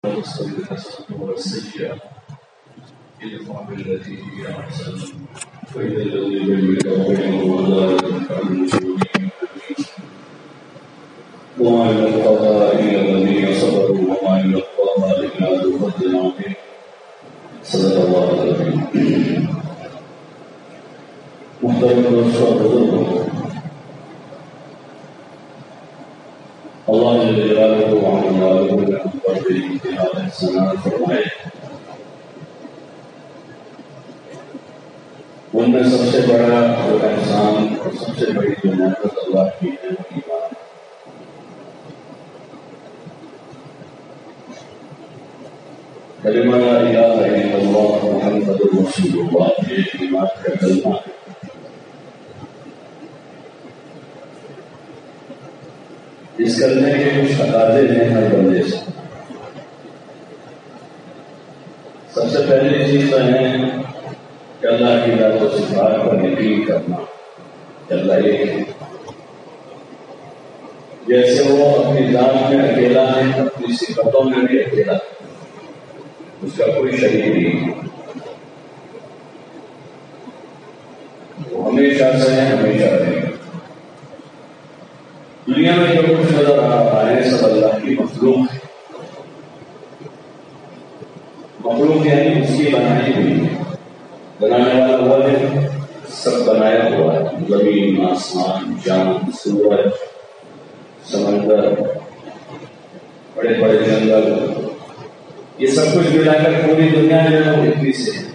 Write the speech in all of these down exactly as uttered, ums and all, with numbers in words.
واستغفر الحسنة والسيئة ادفع بالتي هي أحسن فإذا الذي بينك وبينه عداوة كأنه وما يلقاها إلا الذين صبروا وما يلقاها إلا ذو فضل عظيم صدق الله العظيم. محترم دوستو، اللہ جل جلالہ وعلا نے ہم پر بے انتہا احسانات فرمائے. ان میں سب سے بڑا اور احسان اور سب سے بڑی جو نعمت اللہ کی ہے وہ ایمان. کلمہ لا الہ الا اللہ محمد رسول اللہ یہ ایمان کا کلمہ ہے. اس کرنے کے کچھ تقاضے ہیں ہر بندے سے. سب سے پہلی چیز تو ہے کہ اللہ کی ذات و صفات پر یقین کرنا کہ اللہ ایک ہے. جیسے وہ اپنی ذات میں اکیلا ہے اپنی صفتوں میں بھی اکیلا ہے، اس کا کوئی شریک نہیں ہے. وہ ہمیشہ سے ہے، ہمیشہ رہے گا. دنیا میں جو کچھ نظر آ رہا ہے سب اللہ کی مخلوق ہے. مخلوق یعنی اس کی بنائی ہوئی ہے. بنانے والا ہوا ہے، سب بنایا ہوا ہے. زمین، آسمان، چاند، سورج، سمندر، بڑے بڑے جنگل، یہ سب کچھ ملا کر پوری دنیا جو ہے وہ اتنی سے ہے.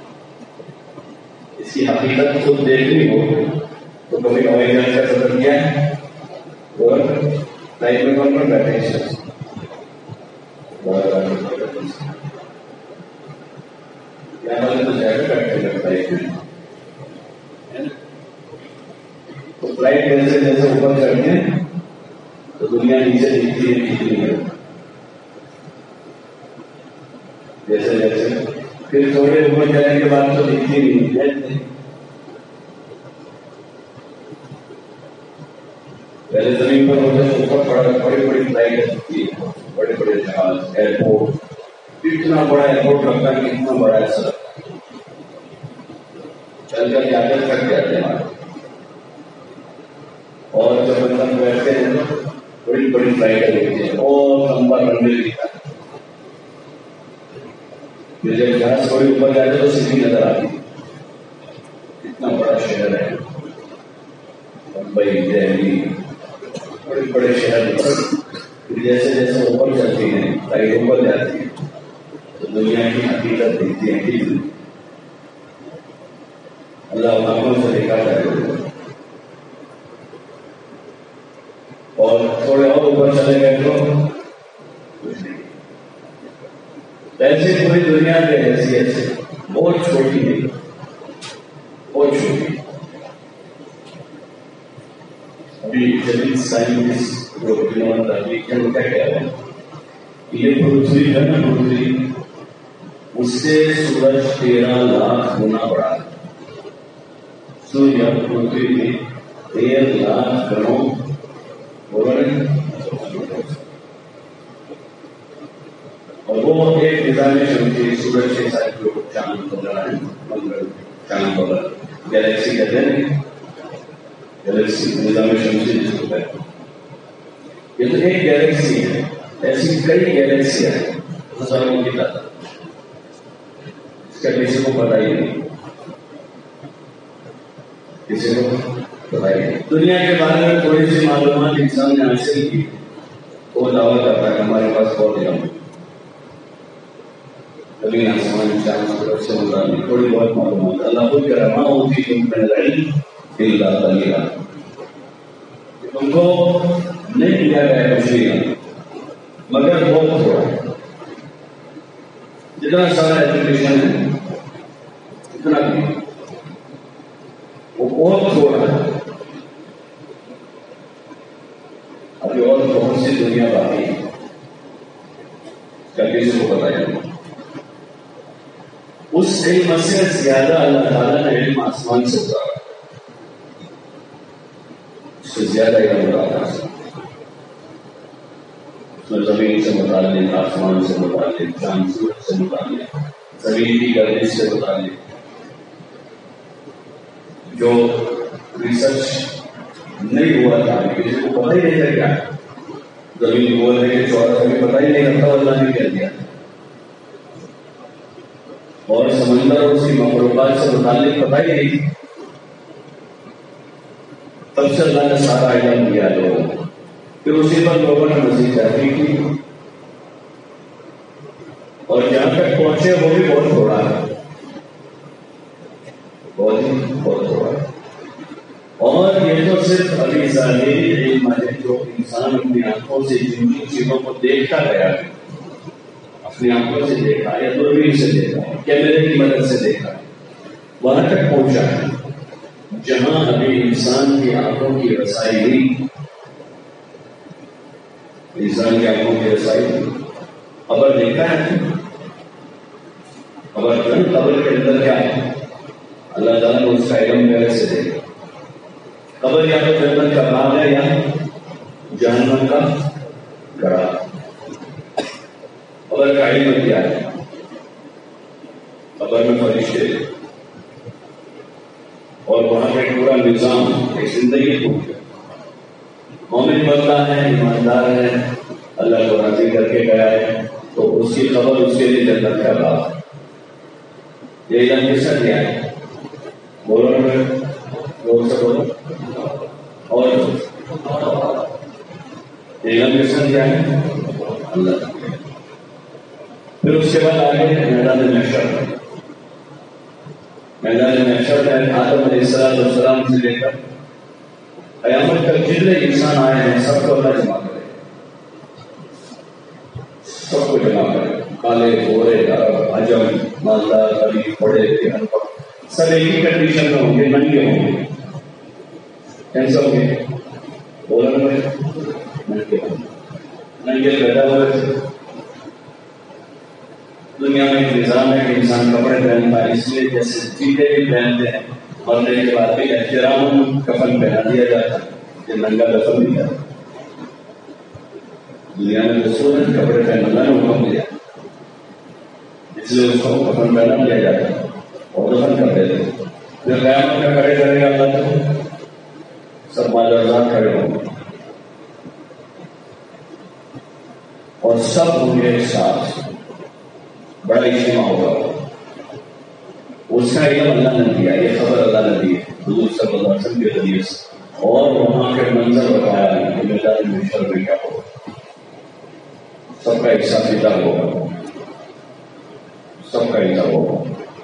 اس کی حقیقت خود دیکھنی ہو تو کبھی ہوائی جہاز کا سفر کیا ہے اور فلائٹ میں کون کون بیٹھے ہیں؟ یہاں والے تو جائے گا بیٹھے گا فلائٹ میں. تو فلائٹ جیسے جیسے اوپر چڑھتے ہیں تو دنیا نیچے دکھتی ہے دکھتی ہے جیسے جیسے پھر تھوڑے اوپر جانے کے بعد تو دکھتی نہیں. پہلے زمین پر ہوتے ہیں اوپر بڑا بڑی بڑی فلائٹ ہوتی ہے، بڑے بڑے جہاز، ایئرپورٹ. اتنا بڑا ایئرپورٹ لگتا ہے، اتنا بڑا ہے سر چل کر جا کر تھک جاتے ہیں. اور جب اندر بیٹھتے ہیں تو بڑی بڑی فلائٹیں ہوتی ہیں اور لمبا رنوے دکھتا ہے. پھر جب جہاز تھوڑی اوپر جاتے تو سیدھی نظر آتی ہے. اتنا بڑا شہر ہے ممبئی، دہلی، بڑے بڑے شہر. جیسے جیسے اوپر چلتی ہیں فلائٹ اوپر جاتی ہے تو دنیا کی حقیقت دکھتی ہے. ٹھیک اللہ آنکھوں سے دیکھا جائے. اور تھوڑے اور اوپر چلے گئے تو کچھ نہیں. ایسی پوری دنیا کے حیثیت سے بہت چھوٹی ہے، بہت چھوٹی. ابھی جدید سائنس جو تحقیق ہے وہ کیا کہہ رہے ہیں؟ یہ پرتھوی ہے نا، پرتھوی اس سے سورج تیرہ لاکھ گنا بڑا ہے. سورج پرتھوی میں تیرہ لاکھ گنوں اور وہ ایک نظام شمسی سورج کے ساتھ جو چاند وغیرہ ہے، منگل، چاند وغیرہ، گیلیکسی کہتے ہیں. گیلیکسی نظام شمسی جس کو کہتے ہیں، یہ تو ایک گیلیکسی ہے. ایسی کئی گیلیکسیاں ہیں ہزاروں کی تعداد. اس کا کسی کو پتہ ہی نہیں، کسی کو پتہ ہی نہیں. دنیا کے بارے میں تھوڑی سی معلومات انسان نے حاصل کی، وہ دعویٰ کرتا ہے ہمارے پاس بہت علم ہے. کبھی آسمان چاند سورج سے متعلق تھوڑی بہت معلومات. اللہ خود کہہ رہا ہوتی تم میں العلم الا قلیلا. تم کو نہیں دیا گیا کچھ نہیں مگر بہت تھوڑا. جتنا سارا ایجوکیشن ہے اتنا بھی وہ بہت تھوڑا ہے. ابھی اور بہت سی دنیا باقی ہے، کیا کسی کو بتایا نہیں. اس علم سے زیادہ اللہ تعالیٰ نے علم آسمان سے اتارا، اس سے زیادہ علم اتارا. زمین سے متعلق متعلق، آسمان سے متعلق، چاند سورج سے متعلق، زمین کی گردش سے متعلق جو ریسرچ نہیں ہوا تھا، کسی کو پتہ ہی نہیں تھا کیا زمین گول ہے کہ چوڑا ہے، پتہ ہی نہیں رکھتا، اللہ نے کہہ دیا. اور سمندر اور اس کی مخلوقات سے متعلق پتہ ہی نہیں، تب سے اللہ نے سارا علم دیا لوگوں کو. پھر اسی پر لوگوں نے مزید تحقیق کی اور جہاں تک پہنچے وہ بھی بہت تھوڑا ہے، بہت ہی بہت تھوڑا ہے. اور یہ تو صرف ابھی ظاہری علم ہے جو انسان اپنی آنکھوں سے جن جن چیزوں کو دیکھتا گیا ہے، اپنی آنکھوں سے دیکھا یا دوربین سے دیکھا، کیمرے کی مدد سے دیکھا، وہاں تک پہنچا ہے جہاں ابھی انسان کی آنکھوں کی رسائی نہیں. انسان کی آنکھوں کی رسائی خبر دیکھا ہے، خبر قبر کے اندر کیا ہے اللہ تعالیٰ نے اس کا علم پہلے سے دیکھا. قبر یا تو جنت کا باغ ہے یا جہنم کا گڑھا. قبر کا علم کیا ہے؟ قبر میں فرشتے اور وہاں کا پورا نظام ایک زندگی کو مومن بندہ ہے، ایماندار ہے، اللہ کو راضی کر کے گیا ہے تو اس کی خبر اس کے لیے جنت کا باغ. یہ علم کس نے دیا ہے؟ بولو نا، زور سے بولو. اور علم کس نے دیا ہے؟ اللہ. پھر اس کے بعد آگے میدان محشر. میدان محشر میں آدم علیہ السلام سے لے کر قیامت تک جتنے انسان آئے ہیں سب کو اللہ جمع کرے، سب کو جمع کرے. کالے گورے عرب عجم مالدار غریب بڑے ان پڑھ سب ایک ہی کنڈیشن میں ہوں گے، ننگے ہوں گے. کیسے ہوں گے؟ بولن میں ننگے ہوں گے. ننگے پیدا ہوئے تھے. دنیا میں ایک نظام ہے کہ انسان کپڑے پہنتا ہے، اس لیے جیسے جیتے بھی پہنتے ہیں مرنے کے بعد بھی احترام کفن پہنا دیا جاتا ہے، یہ ننگا دفن نہیں جاتا. دنیا میں رسول نے کپڑے پہننا نے حکم دیا، اس لیے اس کو کفن پہنا دیا جاتا ہے اور دفن کر دیتے ہیں. پھر قیامت میں کھڑے کرے گا اللہ تو سب مالدار کھڑے ہوں گے اور سب ہوں گے ایک ساتھ. بڑا اجتماع ہوگا. اس کا علم اللہ نے دیا، یہ خبر اللہ نے دی حضور صلی اللہ علیہ وسلم کے ذریعے سے. اور وہاں کے منظر بتایا کہ میدان محشر میں کیا ہوگا. سب کا حساب کتاب ہوگا، سب کا حساب ہوگا.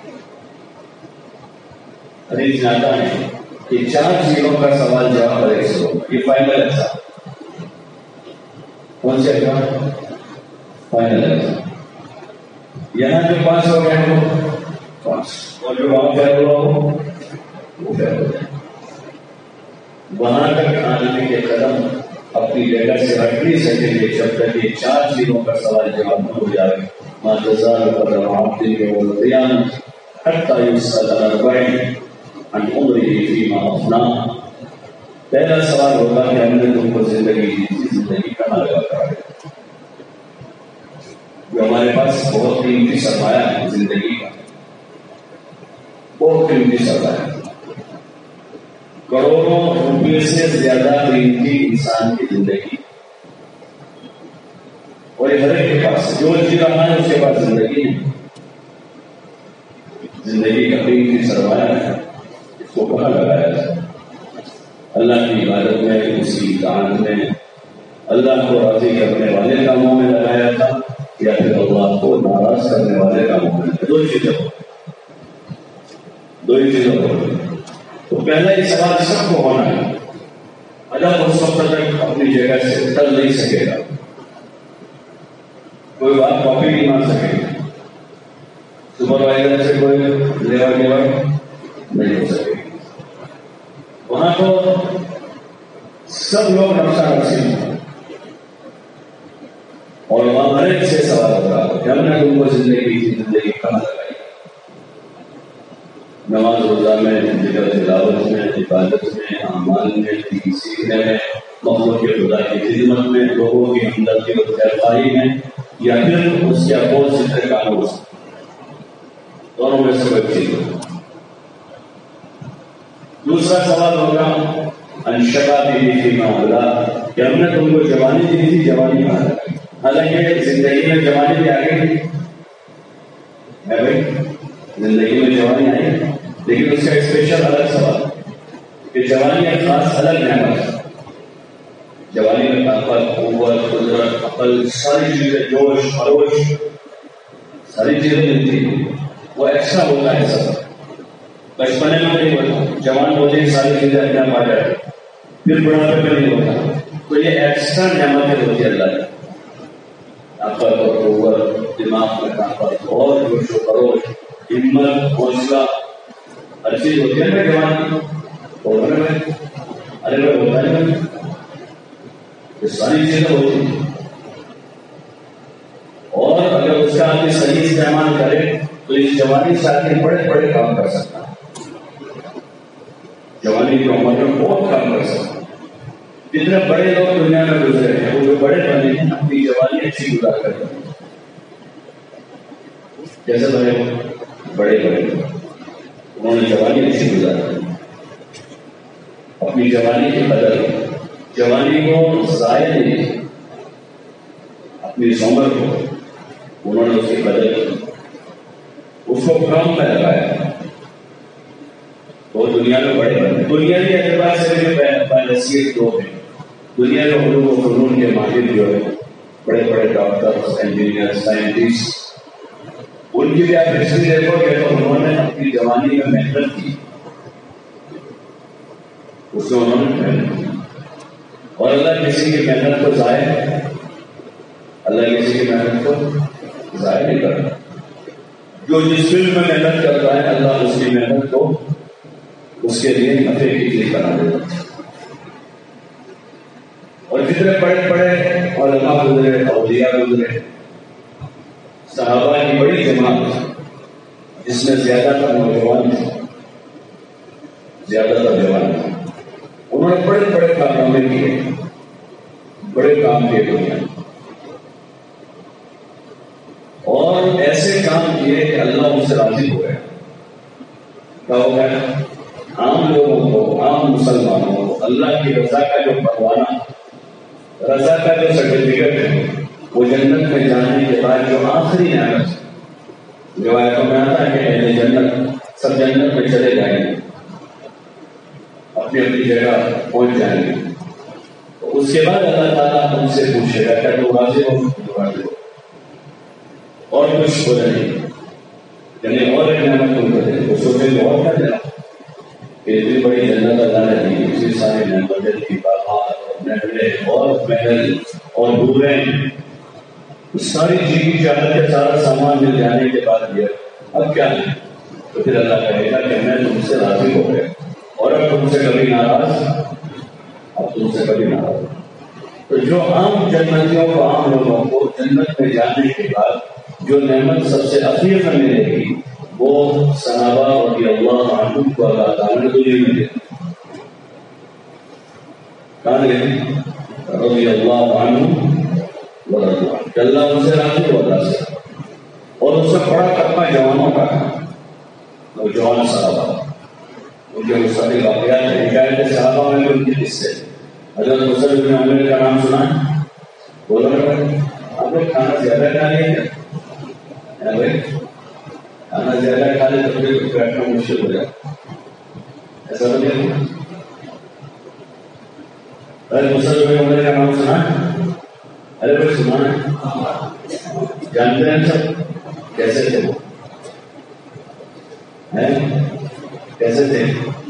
حدیث میں آتا ہے کہ چار چیزوں کا سوال جواب پر ایک سے ہوگا. یہ فائنل ایگزام. کون سے ایگزام؟ Final exam. یہاں جو پاس ہو گئے وہ پاس، اور جو وہاں فیل ہوا ہو وہ فیل ہو جائے. وہاں تک آنے کے قدم اپنی جگہ سے ہٹ نہیں سکیں گے جب تک یہ چار چیزوں کا سوال جواب نہ ہو جائے. ماں جزار پر آپ دن کے وہ بیان حتی یسأل عن اربعین عن عمرہ فیما افنا. پہلا سوال ہوگا کہ ہم نے تم کو زندگی دی تھی، زندگی کہاں لگا کر آئے. جو ہمارے پاس بہت قیمتی سرمایہ ہے زندگی کا، بہت قیمتی سرمایہ ہے. کروڑوں روپئے سے زیادہ قیمتی انسان کی زندگی، اور ہر ایک کے پاس جو جی رہا ہے اس کے پاس زندگی ہے. زندگی کا قیمتی سرمایہ ہے، اس کو کہاں لگایا جائے؟ اللہ کی عبادت میں، اسی اطاعت میں، اللہ کو راضی کرنے والے کاموں میں لگایا تھا یا پھر اللہ کو ناراض کرنے والے کاموں میں؟ دو چیزیں ہو دو ہی چیزیں ہو تو پہلا یہ سوال سب کو ہونا ہے. ادب اس وقت تک اپنی جگہ سے ٹل نہیں سکے گا، کوئی بات کاپی نہیں مار سکے گا، سپروائزر سے کوئی لیور لیور نہیں ہو سکے گا. وہاں تو سب لوگ نقشہ نقصی اور وہاں ہر ایک سے سوال ہوگا کہ ہم نے تم کو زندگی کی زندگی کہاں لگائی. نماز روزہ میں، ذکر تلاوت میں، عبادت میں، اعمال میں، دین سیکھنے میں، مخلوق کے خدا کی خدمت میں، لوگوں کی ہمدردی اور خیرخواہی میں، یا پھر اس کے اپوزٹ سے کام ہو سکتا، دونوں میں سے کوئی چیز ہو۔ دوسرا سوال ہوگا انشبا بھی تھی معاملہ کہ ہم نے تم کو جوانی دی تھی، جوانی کہاں ہے؟ حالانکہ زندگی میں جوانی بھی آ گئی ہے بھائی، زندگی میں جوانی آئی، لیکن اس کا اسپیشل الگ سوال کہ جوانی ایک خاص الگ نعمت ہے۔ جوانی میں طاقت، قوت، قدرت، عقل، ساری چیزیں، جوش خروش، ساری چیزیں ملتی ہیں، وہ ایکسٹرا ہوتا ہے سب۔ بچپنے میں نہیں ہوتا، جوان ہوتے ہی ساری چیزیں اپنے آپ آ جاتی، پھر بڑھاپے میں نہیں ہوتا، تو یہ ایکسٹرا نعمتیں ہوتی ہے اللہ کی، طاقت اور قوت، دماغ میں طاقت اور جوش و خروش، ہمت، حوصلہ، ہر چیز ہوتی ہے نا جوان عمر میں۔ ارے میں ہوتا نہیں، یہ ساری چیزیں ہوتی ہیں، اور اگر اس کا آدمی صحیح استعمال کرے تو اس جوانی سے آدمی بڑے بڑے کام کر سکتا ہے، جوانی کی عمر میں بہت کام کر سکتا ہے۔ جتنے بڑے لوگ دنیا میں گزرے ہیں، وہ جو بڑے بنے ہیں اپنی جوانی اچھی گزار کر ہیں، جیسے بڑے بڑے بڑے انہوں نے جوانی اچھی گزاری، اپنی جوانی کی قدر، جوانی کو ضائع نہیں کی، اپنی اس عمر کو انہوں نے اس کی قدر کی، اس کو کام میں لگایا، وہ دنیا میں بڑے بنے۔ دنیا کے اعتبار سے بھی بحیثیت لوگ ہیں، دنیا میں علوم و فنون کے ماہر جو ہے، بڑے بڑے ڈاکٹر، انجینئر، سائنٹسٹ، ان کی بھی آپ ہسٹری دیکھو گے تو انہوں نے اپنی جوانی میں محنت کی، اس میں انہوں نے محنت کی، اور اللہ کسی کی محنت کو ضائع اللہ کسی کی محنت کو ضائع نہیں کرتا۔ جو جس فیلڈ میں محنت کرتا ہے اللہ اس کی محنت کو اس کے لیے نفع کی چیز بنا دیتا ہے۔ اور جتنے بڑے بڑے علماء گزرے، اولیاء گزرے، صحابہ کی بڑی جماعت جس میں زیادہ تر نوجوان تھے، زیادہ تر جوان تھے، انہوں نے بڑے بڑے کارنامے کیے، بڑے کام کیے دنیا میں، اور ایسے کام کیے کہ اللہ ان سے راضی ہو گیا۔ کیا ہو گیا؟ عام لوگوں کو، عام مسلمانوں کو اللہ کی رضا کا جو پروانہ، رضا کا جو سرٹیفکیٹ ہے، وہ جنت میں جانے کے بعد جو آخری نعمت، روایتوں میں آتا ہے کہ اہل جنت سب جنت میں چلے جائیں گے، اپنی اپنی جگہ پہنچ جائیں گے، تو اس کے بعد اللہ تعالیٰ ان سے پوچھے گا کیا تو راضی ہو؟ راضی ہو، اور کچھ ہو نہیں، یعنی اور ایک نعمت تم کو دے، وہ سوچے کہ اور کیا دینا، کہ اتنی بڑی جنت اللہ نے دی، اتنی ساری نعمتیں دی، باغات، نہریں اور محل اور دوریں، ساری چیزیں چاہت کے سارا سامان مل جانے کے بعد یہ اب کیا ہے؟ تو پھر اللہ کہے گا کہ میں تم سے راضی ہو گیا، اور اب تم سے کبھی ناراض، اب تم سے کبھی ناراض۔ تو جو عام جنتیوں کو، عام لوگوں کو جنت میں جانے کے بعد جو نعمت سب سے اخیر میں ملے گی، وہ صحابہ رضی اللہ عنہم کو اللہ تعالیٰ نے دنیا میں دے دی۔ کہاں گئے؟ رضی اللہ عنہم کہ اللہ ان سے راضی ہو، اللہ سے، اور اس سے بڑا طبقہ جوانوں کا ہے، نوجوان صحابہ، ان کے مستقل واقعات ہیں، حکایت صحابہ میں بھی ان کے قصے۔ حضرت مصعب بن عمیر کا نام سنا ہے؟ بولو آپ لوگ کھانا زیادہ کھا لیے کیا بھائی؟ کھانا زیادہ کھا لے تو پھر بیٹھنا مشکل ہو جائے، ایسا تو نہیں؟ حضرت مصعب بن عمیر کا نام سنا ہے؟ ارے بھائی سنا ہے، جانتے ہیں سب کیسے تھے وہ، کیسے تھے؟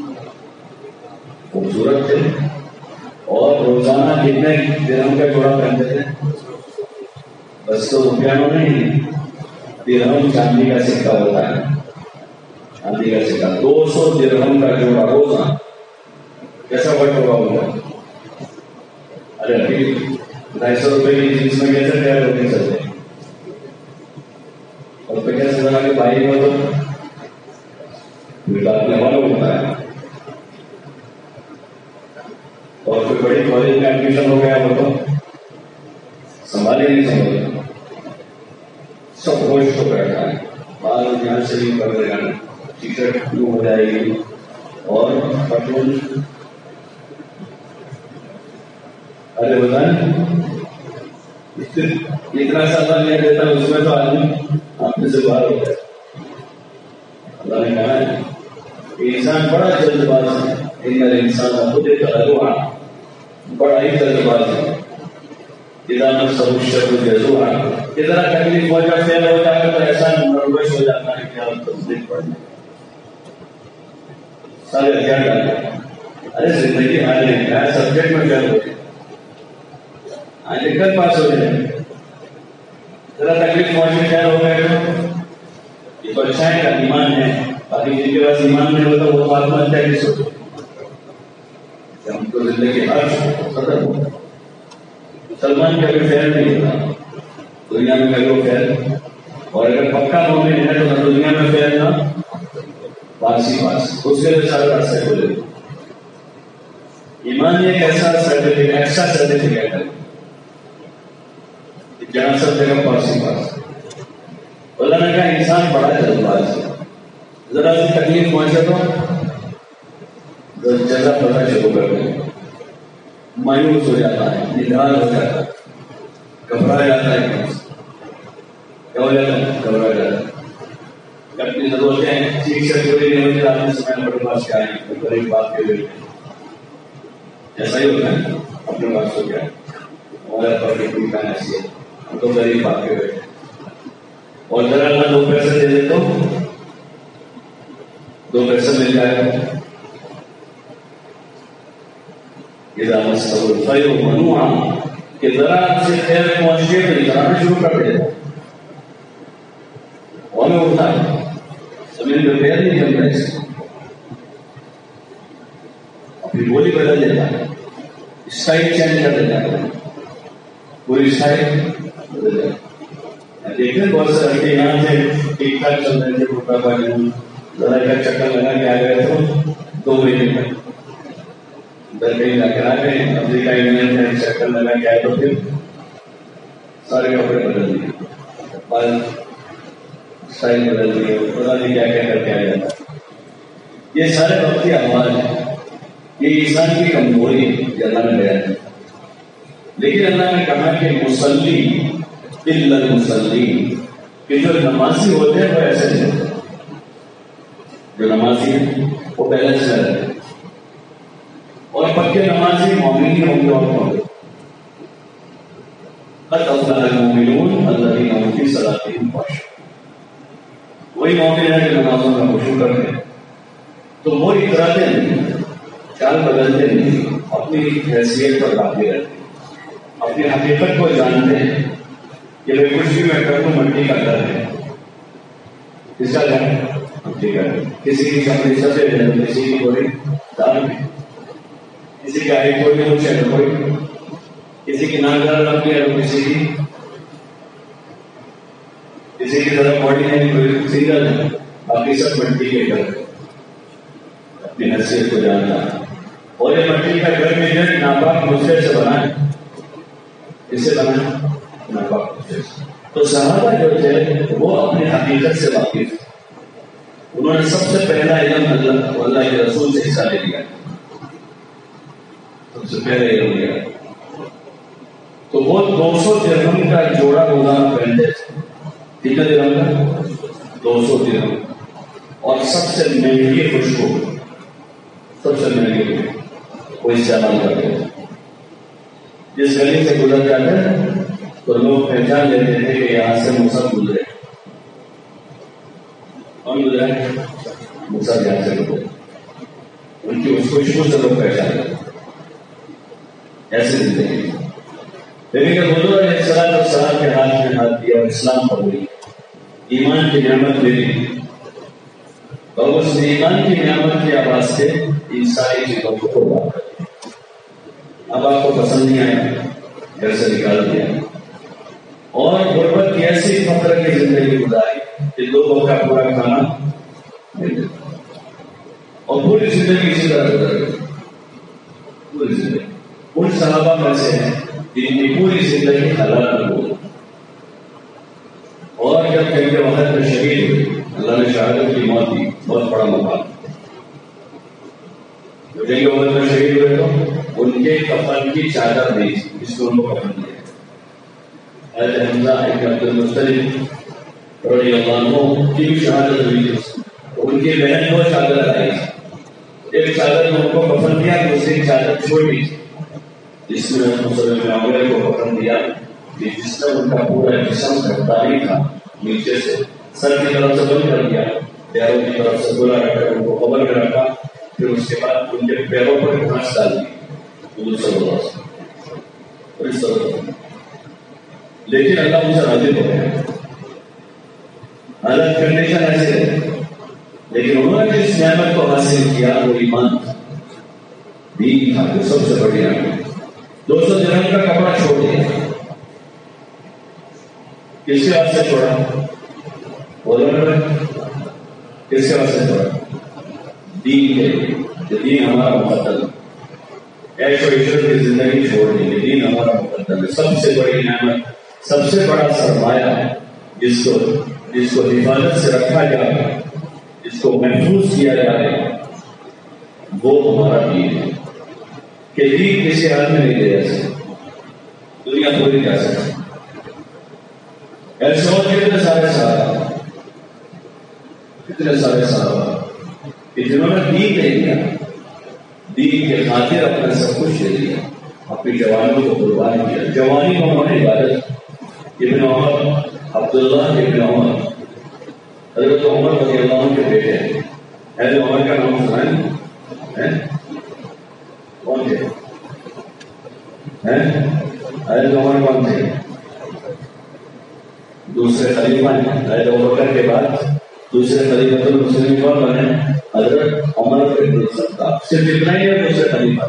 خوبصورت تھے، اور روزانہ کتنے درہم کا جوڑا پہنتے تھے؟ بس تو روپیانوں نہیں، درہم چاندی کا سکہ ہوتا ہے، چاندی کا سکہ دو سو درہم کا جوڑا روزانہ، کیسا وقت ہوگا ہوگا؟ ارے ابھی ڈھائی سو روپئے کی جینس میں کیسے تیار ہوتے چلتے، اور پہ کیسے بنا کے بھائی کو تو نکالنے والا ہوتا ہے، اور پھر بڑی کالج میں ایڈمیشن ہو گیا وہ تو سنبھال ہی نہیں سنبھال، خاموش ہو بیٹھا ہے، بعض یہاں سے بھی پڑھ رہے ہیں، ٹی شرٹ کیوں ہو جائے گی اور پٹول ارے بتائیں اتنا سا اللہ نہیں دیتا اس میں تو آدمی اپنے سے باہر ہو گیا. اللہ نے کہا ہے انسان بڑا جلد باز ہے، ان انسان خود تلوع بڑا ہی جلد باز ہے. اذا مسه الشر جزوعا، ذرا تکلیف ہو جائے فیل ہو جائے تو ایسا نروس ہو جاتا ہے کہ آپ تصدیق پڑھیں سارے کیا ڈالتے. ارے زندگی حال ہے کیا سبجیکٹ میں فیل ہو جائے آج کل پاس ہو جائے، ذرا تکلیف پہنچنے فیل ہو گئے تو یہ تو اچھا ہے کا ایمان ہے. باقی جن کے پاس ایمان نہیں ہوتا وہ بات مانتا ہے کس کو ہم تو زندگی ہر ختم ہوتا. سلمان کا بھی فیل نہیں ہوتا دنیا میں کبھی وہ فیل، اور اگر پکا مومن ہے تو دنیا میں فیل نہ پاس ہی پاس اس کے لیے سارے راستے کھولے. ایمان ایک ایسا سرٹیفکیٹ ایکسٹرا سرٹیفکیٹ ہے جہاں سب جگہ پاس ہی پاس. اللہ نے کہا انسان بڑا جلد باز ہے، ذرا سی تکلیف پہنچے تو جگہ پتہ شروع کر دیں، مایوس ہو جاتا ہے، نڈال ہو جاتا ہے، گھبرا جاتا ہے. کیا ہو جاتا ہے؟ گھبرا جاتا ہے. اپنی ضرورتیں ٹھیک سے پوری نہیں ہوتی آپ نے سمے بڑے پاس کیا ہے غریب بات کے لیے ایسا ہی ہوتا ہے. اپنے پاس ہو گیا ہمارے پر کوئی کہنا ایسی ہے ہم تو غریب بات کے بیٹھے اور ذرا اللہ دو پیسے دے دے تو دو پیسے مل جائے گا. اذا مسه الخير منوعا کہ ذرا سے خیر پہنچ گئے تو اترانا شروع کر دے اور میں ہوتا ہے زمین پہ پیر نہیں جم رہے اپنی بولی بدل دیتا ہے، اسٹائل چینج کر دیتا ہے، پوری اسٹائل بدل دیتا ہے. دیکھیں بہت سے لڑکے یہاں سے ٹھیک ٹھاک چل رہے تھے ٹوٹا پاجامہ ذرا کا چکر لگا کے آ گئے تو دو مہینے میں ادھر کہیں جا کر آ گئے امریکہ انگلینڈ میں چکر لگا کے آئے تو پھر سارے کپڑے بدل دیے، بال اسٹائل بدل دیے، پتا نہیں کیا کیا کر کے آ جاتا. یہ سارے وقتی احوال ہیں، یہ انسان کی کمزوری ہے اللہ نے بیان کی. لیکن اللہ نے کہا کہ مصلی الا المصلی کہ جو نمازی ہوتے ہیں وہ ایسے نہیں ہوتے، جو نمازی ہیں وہ بیلنس کر رہے ہیں اور پکے نمازی مومن ہی ہوں گے اور ہوں گے. قد افلح المؤمنون الذین هم فی صلاتهم خاشعون. وہی مومن ہے جو نمازوں کا خشوع کرتے ہیں تو وہ اتراتے نہیں، چال بدلتے نہیں، اپنی حیثیت پر باقی رہتے ہیں، اپنی حقیقت کو جانتے ہیں کہ میں کچھ بھی میں کر دوں مٹی کا گھر ہے، کس کا گھر مٹی کا گھر. کسی کی کپڑی سفید ہے تو کسی کی کوئی دار ہے، کسی کی آئی کوئی نہیں ہے تو کوئی، کسی کی ناگار لمبی ہے تو کسی کی کسی کی طرح باڈی نہیں کوئی سنگل ہے، باقی سب مٹی کے گھر. اپنی حیثیت کو جاننا اور یہ مٹی کا گھر میں جو ناپاک مجھے سے بنا ہے، اس سے بنا ہے ناپاک مجھے سے. تو صحابہ جو تھے وہ اپنی حقیقت سے واقف، انہوں نے سب سے پہلا علم اللہ اللہ کے رسول سے حصہ لے لیا، سب سے پہلے علم لیا. تو وہ دو سو درہم کا جوڑا روزانہ پہنتے تھے. کتنے درہم کا؟ دو سو درہم. اور سب سے مہنگی خوشبو، سب سے مہنگی وہ استعمال کرتے تھے. جس گلی سے گزر جاتے تو لوگ پہچان لیتے تھے کہ یہاں سے موسیٰ گزرے. کون گزرے؟ موسیٰ یہاں سے گزرے. ان کی اس خوشبو سے لوگ پہچان لیتے ایسے زندگی. لیکن جب حضور علیہ الصلوۃ والسلام کے ہاتھ میں ہاتھ دیا اور اسلام قبول ایمان کی نعمت ملی اور اس ایمان کی نعمت کی آواز سے ان ساری چیزوں کو قربان کر دیا. اب آپ کو پسند نہیں آیا، گھر سے نکال دیا اور غربت کی ایسی فقر کی زندگی گزاری کہ لوگوں کا پورا کھانا مل جاتا اور پوری زندگی اسی طرح گزر گئی. پوری زندگی ان صحابہ میں سے ہیں جن کی پوری زندگی حلال ہو اور جب جنگ احد میں شہید ہوئے، اللہ نے شہادت کی موت دی، بہت بڑا مقام. جنگ احد میں شہید ہوئے تو ان کے کفن کی چادر دی جس کو ان کو کفن دیا. حضرت حمزہ ابن عبد المطلب رضی اللہ عنہ کی بھی شہادت ہوئی تھی. ان کی بہن کو چادر لائی، ایک چادر میں ان کو کفن دیا، دوسری چادر چھوٹی جس میں مسلم عمر کو کفن دیا جس نے ان کا پورا جسم ڈھکتا نہیں تھا، نیچے سے سر کی طرف سے بند کر دیا، پیروں کی طرف سے گولا رکھ کر ان کو قبر میں رکھا، پھر اس کے بعد ان کے پیروں پر گھاس ڈال دی حضور صلی اللہ علیہ وسلم. اور اس طرح لیکن اللہ مجھے راضی ہو گیا. حالت کنڈیشن ایسے ہے، لیکن انہوں نے جس نعمت کو حاصل کیا وہ ایمان تھا، دین تھا، جو سب سے بڑی نعمت. دو سو درہم کا کپڑا چھوڑ دیا، کس کے واسطے چھوڑا؟ بولو نا، کس کے واسطے چھوڑا؟ دین کے لیے. دین ہمارا مقدم ہے، عیش و عشرت کی زندگی چھوڑ دی، دین ہمارا مقدم ہے. سب سے بڑی نعمت، سب سے بڑا سرمایہ جس کو جس کو حفاظت سے رکھا جائے، جس کو محفوظ کیا جائے، وہ ہمارا دین ہے. کہ دین کسی حال میں نہیں دے سکتے، دنیا پوری کر سکتے. ایسے اور کتنے سارے صحابہ، کتنے سارے صحابہ کہ جنہوں نے دین دے دیا، دین کے خاطر اپنا سب کچھ دے دیا، اپنی جوانوں کو قربان کیا. جوانی میں انہوں نے عبادت. ابن عمر، عبداللہ ابن عمر، حضرت عمر رضی اللہ عنہ کے بیٹے ہیں. حضرت عمر کا نام سنائیں؟ کون تھے؟ حضرت عمر کون تھے؟ دوسرے خلیفہ ہیں. حضرت ابوبکر کے بعد دوسرے خلیفہ المسلمین کون بنے؟ حضرت عمر بن الخطاب. صرف اتنا ہی ہے دوسرے خلیفہ،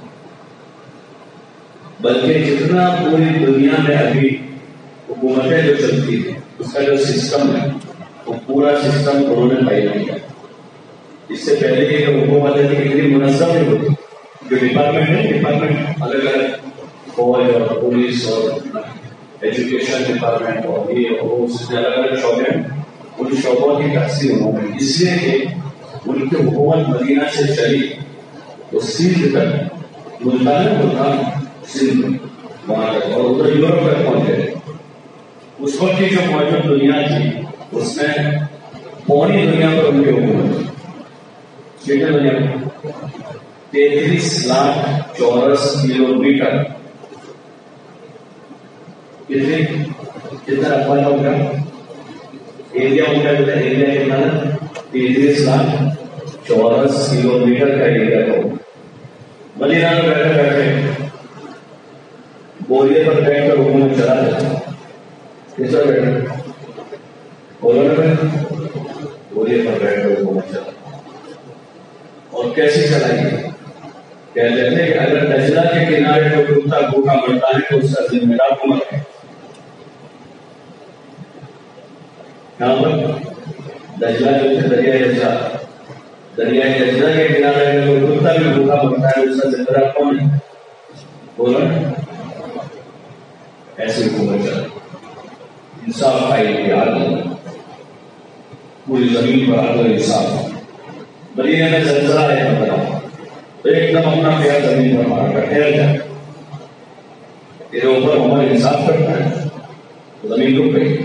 بلکہ جتنا پوری دنیا میں ابھی حکومتیں جو چلتی ہیں اس کا جو سسٹم ہے وہ پورا سسٹم انہوں نے قائم کیا. اس سے پہلے کی جو حکومتیں تھی کتنی منظم نہیں ہوتی. جو ڈپارٹمنٹ ہے، ڈپارٹمنٹ الگ الگ، فوج اور پولیس اور ایجوکیشن ڈپارٹمنٹ اور یہ اور اس سے الگ الگ شعبے ہیں. ان شعبوں کی تقسیم انہوں نے اس لیے کہ ان کی حکومت مدینہ سے چلی وہ سندھ تک، ملتان کو تھا سندھ وہاں تک، اور ادھر یورپ تک پہنچے. اس وقت کی جو موجود دنیا تھی اس میں پوری دنیا پر ان کی حکومت تھی. دنیا تینتیس لاکھ چورس کلو میٹر، کتنے کتنا رقبہ ہوگا؟ ایریا ہوگا ایریا کتنا؟ تینتیس لاکھ چورس کلو میٹر کا ایریا ہوگا. مدینہ میں بیٹھے بیٹھے بوریے پر بیٹھ کر حکومت چلا جاتا. کس طرح بیٹھے؟ بولو نا، بوریے پر بیٹھ کر حکومت چلا. اور کیسے چلائیے؟ کہتے تھے کہ اگر دجلہ کے کنارے جو کتا بھوکا مرتا ہے تو اس کا ذمہ دار عمر ہے. یہاں پر دجلہ جو تھے، دریائے دجلہ، دریائے دجلہ کے کنارے جو کتا بھی بھوکا مرتا ہے اس کا ذمہ دار کون ہے؟ بولو نا. ایسی حکومت چلا، انصاف قائم کیا، پوری زمین پر عدل و انصاف. مدینہ میں زلزلہ ہے بتا تو ایک دم اپنا پیر زمین پر مار کر ٹھہر جائے، تیرے اوپر عمر انصاف کرتا ہے، زمین رک گئی،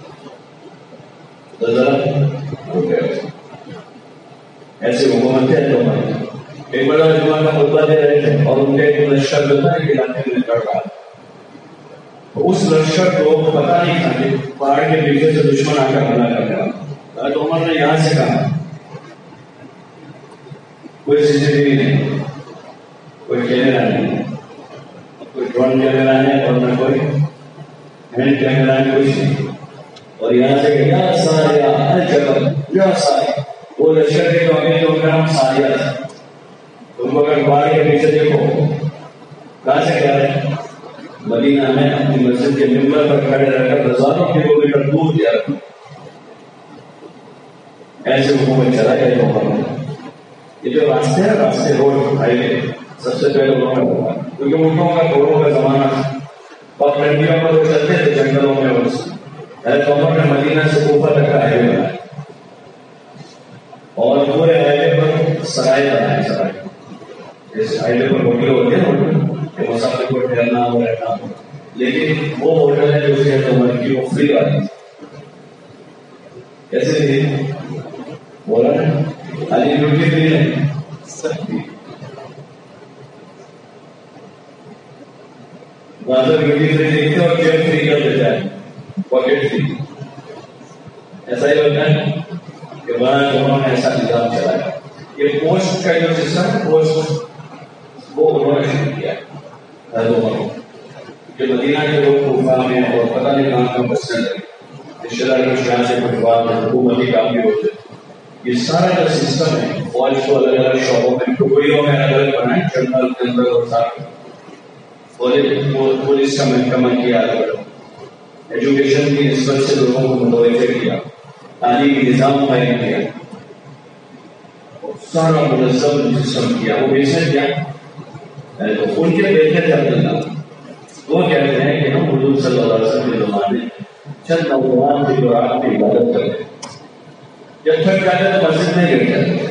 زلزلہ رک گیا. ایسی حکومت ہے جو ایک بڑا جمعہ کا خطبہ دے رہے تھے اور ان کے ایک لشکر جو تھا ایک علاقے میں لڑ رہا. اس لشکر کو پتا نہیں تھا کہ پہاڑ کے پیچھے سے دشمن آ کر حملہ کر رہا. تو عمر نے یہاں سے کہا کوئی سی سی ٹی وی نہیں، کوئی کیمرہ نہیں، کوئی ڈرون کیمرہ نہیں اور نہ کوئی ہینڈ کیمرہ نہیں، کچھ نہیں. اور یہاں سے کہ یا ساریا الجبل یا ساریا، وہ لشکر کے جو امیر جو نام ساریا تھا. تم کو اگر پہاڑ کے پیچھے دیکھو کہاں سے کیا ہے؟ مدینہ میں اپنی مسجد کے ممبر پر کھڑے رہ کر ہزاروں کلو میٹر دور گیا. ایسے حکومت چلا گیا جو ہمارا. یہ جو راستے ہیں، راستے روڈ ہائی وے سب سے پہلے انہوں نے ہوگا، کیونکہ اونٹوں کا گھوڑوں کا زمانہ تھا. اور لڑکیوں پر وہ چلتے تھے جنگلوں میں، حضرت عمر نے مدینہ سے کوفہ تک کا ہائیوے بنایا اور پورے ہائیوے پر سرائے بنائے. سرائے اس ہائیوے پر ہوٹل ہوتے ہیں کہ مسافر کو ٹھہرنا ہو رہنا ہو, لیکن وہ ہوٹل ہے جو حضرت عمر کی وہ فری والی. کیسے تھی بولا نا, خالی ڈیوٹی فری نہیں سب وہاں سے ڈیوٹی فری دیکھتے اور جیب فری کر دیتا ہے, پاکٹ فری. ایسا ہی ہوتا ہے کہ وہاں انہوں نے ایسا نظام چلایا. یہ پوسٹ کا جو سسٹم ہے پوسٹ وہ انہوں نے شروع کیا کہ مدینہ کے لوگ کوفہ میں اور پتہ نہیں کہاں کہاں بس چل رہے رشتے دار کچھ یہاں سے کچھ بات ہے, حکومتی کام بھی ہوتے. یہ سارا جو سسٹم ہے فوج کو الگ الگ شعبوں میں ٹکڑیوں میں الگ الگ بنائے, جنرل جنرل اور ساتھ پولیس کا محکمہ کیا, ایجوکیشن کی نسبت سے لوگوں کو متوجہ کیا, تعلیمی نظام قائم کیا, سارا منظم سسٹم کیا. وہ بیچنے کیا تو ان کے بیٹے تھے عبداللہ, وہ کہتے ہیں کہ ہم حضور صلی اللہ علیہ وسلم کے زمانے چند نوجوان تھے جو رات میں عبادت کرتے, جب تھک جاتے تو مسجد میں گر جاتے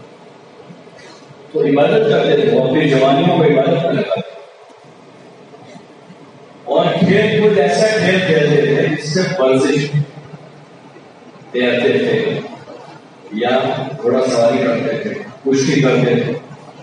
تو عبادت کرتے تھے, وہ اپنی جوانیوں کو عبادت میں لگاتے اور کھیل کود ایسا کھیل کھیلتے تھے جس سے ورزش تیرتے تھے یا گھوڑا سواری کرتے تھے, کشتی کرتے تھے,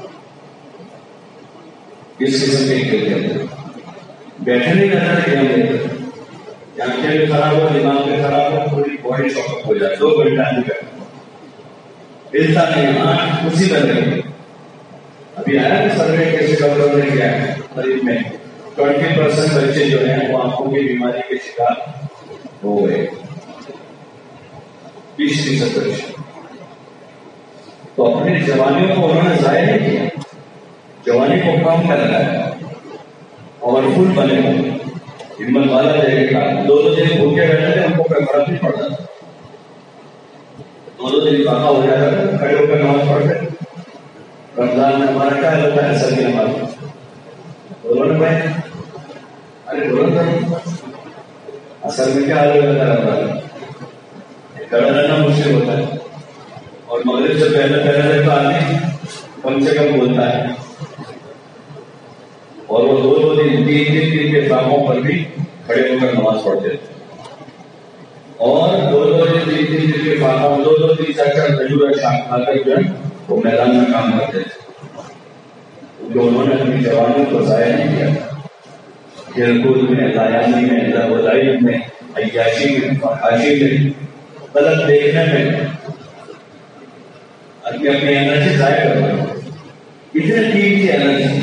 اس قسم کے کھیل کھیلتے. بیٹھے نہیں رہنا کہ ہم دیکھتے یہاں کھیل خراب ہو, دماغ میں خراب ہو, پوری باڈی شاک اپ ہو جائے, دو گھنٹہ نہیں بیٹھتا, ملتا نہیں, آنکھ اسی میں رہے. ابھی آیا نا سروے کیسے ڈاکٹر نے کیا ہے قریب میں ٹوینٹی پرسینٹ بچے جو ہیں وہ آنکھوں کی بیماری کے شکار ہو گئے, بیس فیصد بچے. تو اپنی جوانیوں کو انہوں نے ضائع نہیں کیا, جوانی کو کم کر لگایا اور فل بنے ہوئے ہمت والا جائے گا. دو دو دن بھوکے بیٹھے تھے, ان کو کوئی فرق نہیں پڑتا, دو دو دن کھانا ہو جاتا تھا, کھڑے ہو کر نماز پڑھتے. رمضان میں ہمارا کیا ہوتا ہے سر کی نماز بولو نا بھائی, ارے بولو نا اصل میں کیا حال ہوتا ہے رمضان میں کھڑا رہنا مشکل ہوتا ہے اور مغرب سے پہلے پہلے تو آدمی کم سے کم بولتا ہے اور وہ دو دو دن تین تین دن کے کاموں پر بھی کھڑے ہو کر نماز پڑھتے تھے اور دو دو دن تین تین دن کے کاموں دو دو دن چار چار کھجور شام کھا کر جو ہے وہ میدان میں کام کرتے تھے. جو انہوں نے اپنی جوانوں کو ضائع نہیں کیا, کھیل کود میں, لایانی میں, لبودائی میں, عیاشی میں, فحاشی میں, غلط دیکھنے میں اپنی اپنی انرجی ضائع کر رہے ہیں. اتنے قیمتی انرجی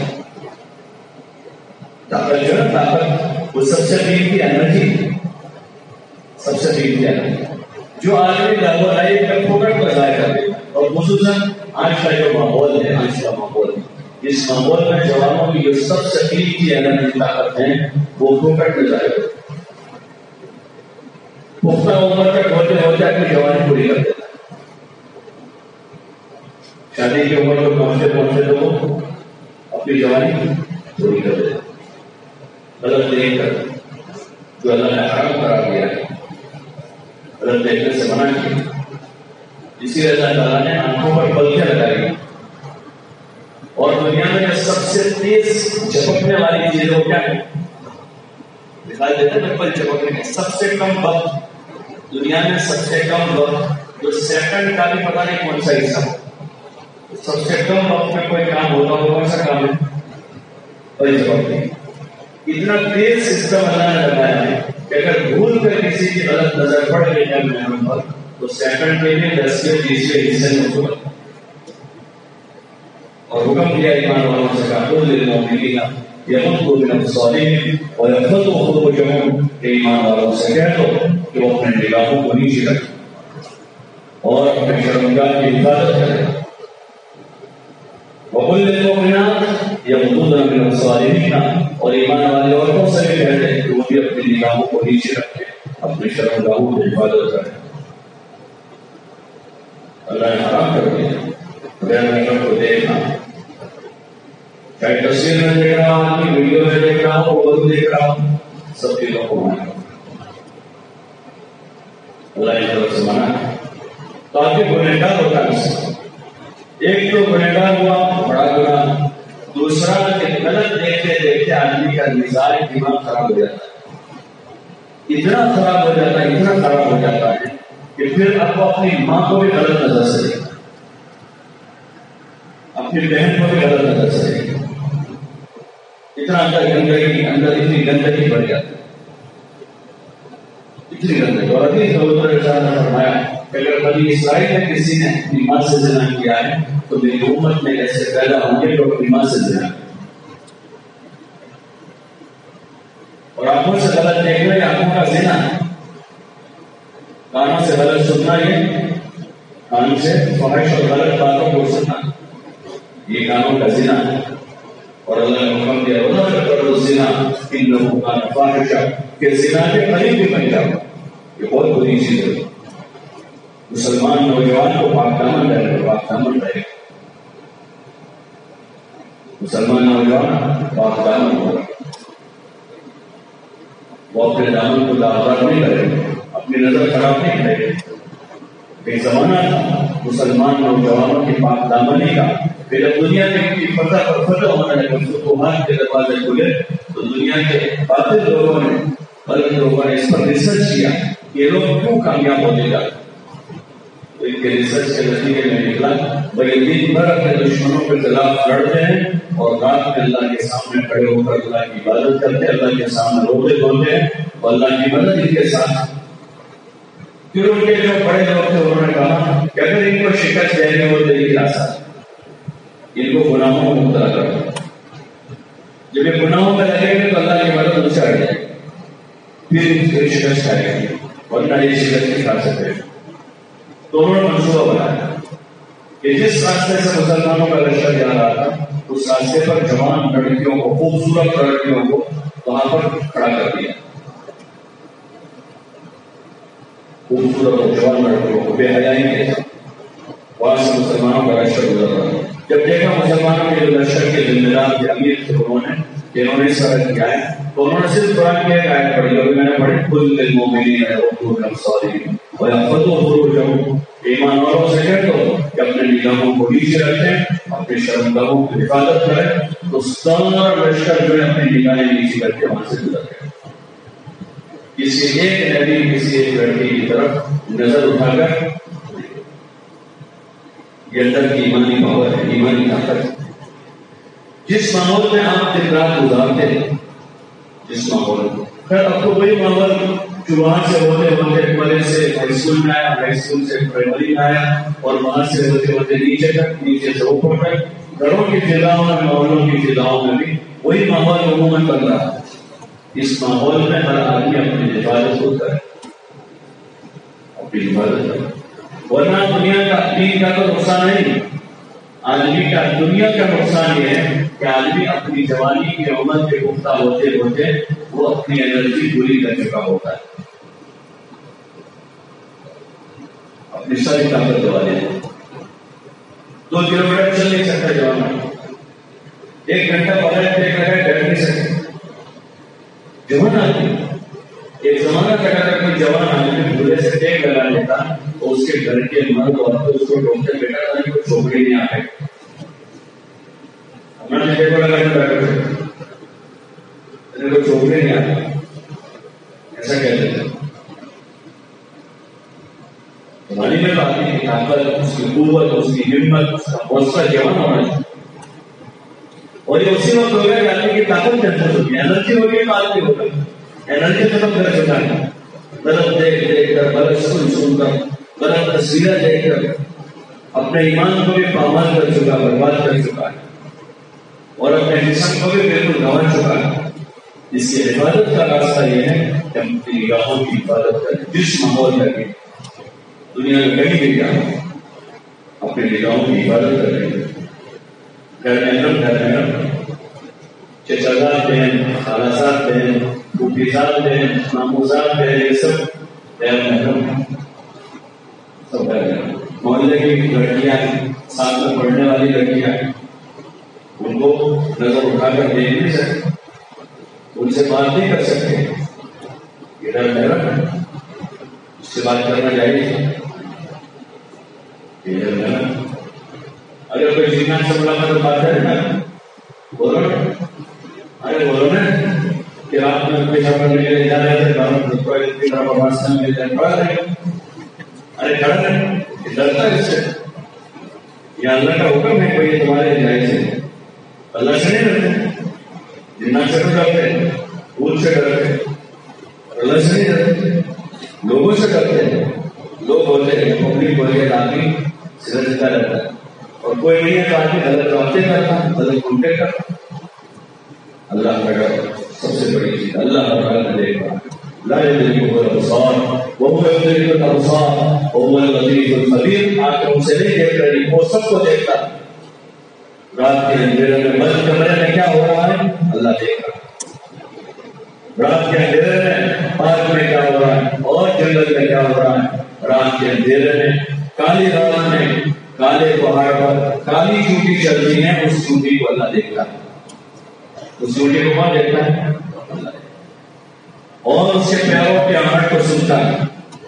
طاقت جو ہے طاقت وہ سب سے قیمتی انرجی, سب سے قیمتی انرجی جو آدمی لبودائی کا پھوکٹ کو ضائع کر دیتا. اور خصوصاً آج کا جو ماحول ہے, آج کا ماحول اس ماحول میں جوانوں کی جو سب سے قیمتی انرجی طاقت ہے وہ پھوکٹ میں ضائع ہوتی ہے. پختہ عمر تک ہوتے ہوتے اپنی جوانی پوری کر دیتا ہے, شادی کی عمر کو پہنچتے پہنچتے تو وہ اپنی جوانی پوری کر دیتا. غلط دیکھ کر جو اللہ نے حرام قرار دیا ہے, غلط دیکھنے سے منع کیا, اسی لیے اللہ تعالیٰ نے آنکھوں پر پلکیں لگائی. اور دنیا میں سب سے تیز جھپکنے والی چیز وہ کیا ہے, دکھائی دیتے ہیں پل جھپکنے میں سب سے کم وقت دنیا میں, سب سے کم وقت جو سیکنڈ کا بھی پتہ نہیں کون سا حصہ, سب سے کم وقت میں کوئی کام ہوتا ہو کون سا کام ہے, پل جھپکنے. اتنا تیز سسٹم اللہ نے لگایا ہے کہ اگر بھول کر کسی کی غلط نظر پڑ گئی ہے محرم پر تو سیکنڈ کے لیے دسویں تیسویں حصے میں ہوگا. اور حکم دیا ایمان والوں سے کہا خود للمؤمنین یغضوا من ابصارهم ويحفظوا فروجهم, کہ ایمان والوں سے کہہ دو کہ وہ اپنے نگاہوں کو نیچے رکھیں اور اپنے شرمگاہ کی حفاظت کریں. وقل للمؤمنات یغضضن من ابصارهن, اور ایمان والے عورتوں سے بھی کہہ دیں کہ وہ بھی اپنی نگاہوں کو نیچے رکھیں, اپنے شرمگاہوں کی حفاظت کریں. اللہ نے حرام کر دیا غیر محرم کو دیکھنا, چاہے تصویر میں دیکھ رہا ہوں, ویڈیو میں دیکھ رہا ہوں, فوٹو دیکھ رہا ہوں, سب چیزوں کو مانا. اللہ کی طرف سے منع ہے. تاکہ گنہگار ہوتا ہے. ایک تو گنہگار ہوا بڑا گناہ، دوسرا کہ غلط دیکھتے دیکھتے آدمی کا مزاج دماغ خراب ہو جاتا ہے، اتنا خراب ہو جاتا ہے اتنا خراب ہو جاتا ہے کہ پھر اب وہ اپنی ماں کو بھی غلط نظر سے دیکھتا ہے، اپنی بہن کو بھی غلط نظر سے دیکھتا ہے. اتنا اندر گندگی اندر اتنی گندگی بڑھ جاتی ہے، اتنی گندگی. اور ابھی حضور نے فرمایا کہ اگر بنی اسرائیل میں کسی نے اپنی ماں سے زنا کیا ہے تو میری امت میں ایسے پیدا ہوں گے جو اپنی ماں سے زنا. اور آنکھوں سے غلط دیکھنا یہ آنکھوں کا زنا ہے. کانوں سے غلط سننا یہ کان سے فحش اور غلط باتوں کو سننا یہ کانوں کا زنا ہے. اور اللہ نے حکم دیا وَلَا تَقْرَبُوا الزِّنَا إِنَّهُ كَانَ فَاحِشًا کہ زنا کے قریب بھی بن جاؤ. یہ بہت بری چیز ہے. مسلمان نوجوان کو پاک دامن رہے گا، پاک دامن رہے گا. مسلمان نوجوان پاک دامن ہوگا، وہ اپنے دامن کو داغدار نہیں کرے گا، اپنی نظر خراب نہیں کرے گا. ایک زمانہ تھا مسلمان نوجوانوں کی پاک دامنی کا. پھر جب دنیا میں فتح پر فتح ہونے لگا، فتوحات کے دروازے کھلے تو دنیا کے باطل لوگوں نے غلط لوگوں نے اس پر ریسرچ کیا کہ یہ لوگ کیوں کامیاب ہونے جاتے. تو ان کے ریسرچ کے نتیجے میں نکلا بھائی دن بھر اپنے دشمنوں کے خلاف لڑتے ہیں اور رات میں اللہ کے سامنے کھڑے ہو کر اللہ کی عبادت کرتے ہیں، اللہ کے سامنے روتے دھوتے ہیں اور اللہ کی مدد ان کے ساتھ. پھر ان کے جو بڑے لوگ تھے انہوں نے کہا کہ اگر ان کو شکست دینی ہو تو یہ آسان، ان کو گناہوں میں مبتلا کرو. جب یہ گناہوں میں لگیں گے تو اللہ کی مدد ان سے ہٹ جائے گی، پھر شکست کھائے گی اور نہ یہ شکست نہیں کھا سکتے. تو انہوں نے منصوبہ بنایا کہ جس راستے سے مسلمانوں کا لشکر جا رہا تھا اس راستے پر جوان لڑکیوں کو، خوبصورت لڑکیوں کو وہاں پر کھڑا کر دیا. خوبصورت اور جوان لڑکیوں کو بے حیائی کے ساتھ وہاں سے مسلمانوں کا لشکر گزر رہا تھا. جب دیکھا مسلمانوں کے جو لشکر کے ذمہ دار کے امیر تھے انہوں نے کہ انہوں نے اس طرح کیا ہے تو انہوں نے صرف قرآن کی ایک آیت پڑھی اور میں نے پڑھی کل للمؤمنین یغضوا من ابصارہم ویحفظوا فروجہم. ایمان والوں سے کہہ دو کہ اپنے نگاہوں کو نیچے رکھیں، اپنے شرمگاہوں کی حفاظت کریں. تو سارا لشکر جو ہے اپنی نگاہیں نیچے کر کے وہاں سے گزر گئے. کسی ایک نبی کسی ایک لڑکی کی طرف نظر اٹھا کر یہ اندر کی ایمانی پاور ہے، ایمانی طاقت. جس ماحول میں آپ دن رات گزارتے ہیں، جس ماحول میں خیر اب تو وہی ماحول جو وہاں سے ہوتے ہوتے پہلے سے ہائی اسکول میں آیا، ہائی اسکول سے پرائمری میں آیا اور وہاں سے ہوتے ہوتے نیچے تک، نیچے سے اوپر تک گھروں کی فضاؤں میں، محلوں کی فضاؤں میں بھی وہی ماحول عموماً بن رہا ہے. اس ماحول میں ہر آدمی اپنی حفاظت کو کرے، اپنی حفاظت کرے. ورنہ دنیا کا دین کا تو نقصان نہیں، آدمی کا دنیا کا نقصان یہ ہے کہ آدمی اپنی جوانی کی عمر کے پختہ ہوتے ہوتے وہ اپنی انرجی پوری کر چکا ہوتا ہے، اپنی ساری طاقت دوا دیتا ہے. دو کلو میٹر چل نہیں سکتا جوان، ایک گھنٹہ بغیر دیکھ رہے بیٹھ نہیں سکتے جوان آدمی. ایک زمانہ تک اگر کوئی جوان آدمی بھولے سے ٹیک لگا لیتا تو اس کے گھر کے مرد عورت اس کو ڈاکٹر بیٹا تھا کہ چھوکری نہیں آ گئی. ہمارے ٹیک لگا کے بیٹھے تھے کوئی چھوکری نہیں آ گئی ایسا کہتے تھے. ہماری میں آدمی کی طاقت، اس کی قوت، اس کی ہمت، اس کا حوصلہ جوان ہونا چاہیے. اور یہ اسی وقت ہوگا کہ آدمی کی طاقت محسوس ہوگی، انرجی ہوگی تو آدمی ہوگا. انرجی ختم کر چکا ہے، غلط دیکھ دیکھ کر، غلط سن سن کر، غلط تصویریں دیکھ کر اپنے ایمان کو بھی پامال کر چکا، برباد کر چکا ہے اور اپنے جسم کو بھی بالکل گنوا چکا ہے. اس کی حفاظت کا راستہ یہ ہے کہ ہم اپنی نگاہوں کی حفاظت کریں. جس ماحول میں بھی دنیا میں کہیں بھی جانا اپنی نگاہوں کی حفاظت کریں. گھر میں ہم گھر میں ہم چچازاد بہن، خالازاد بہن، پھوپھیزاد بہن، ماموزاد بہن، یہ سب غیر محرم سب غیر محرم. محلے کی لڑکیاں ساتھ میں پڑھنے والی لڑکیاں ان کو نظر اٹھا کر دیکھ نہیں سکتے، ان سے بات نہیں کر سکتے، یہ غیر محرم ہے. سے بات کرنا چاہیے. اگر کوئی جینا سے ملاقات تو بات کرے نا، بولو نا، ارے بولو نا کہ آپ نے پیشہ کرنے کے لیے جانا ہے ارے کھڑا ہے، ڈرتا ہے اس سے. یہ اللہ کا حکم ہے، کوئی تمہارے جائز ہے. اللہ سے نہیں ڈرتے، جنات سے ڈرتے، بھوت سے ڈرتے، اللہ سے نہیں ڈرتے، لوگوں سے ڈرتے ہیں. لوگ بولتے ہیں پبلک بولے آدمی سرجتا رہتا ہے، اور کوئی نہیں ہے تو آدمی غلط باتیں کرتا، غلط الٹے کرتا. اللہ کا ڈر سب سے بڑی چیز. اللہ کا ڈر دے گا لا يدركه الابصار وهو يدرك الابصار وهو اللطيف الخبير. آنکھوں سے نہیں دیکھ رہی، وہ سب کو دیکھتا. رات کے اندھیرے میں بند کمرے میں کیا ہو رہا ہے اللہ دیکھ رہا. رات کے اندھیرے میں پارک میں کیا ہو رہا ہے اور جنگل میں کیا ہو رہا ہے. رات کے اندھیرے میں کالی رات میں کالے پہاڑ پر کالی چوٹی چل رہی ہے، اس چوٹی کو اللہ دیکھتا ہے. اس چوٹی کو کون دیکھتا ہے؟ اللہ. اور اس کے پیاروں کی آہٹ کو سنتا ہے.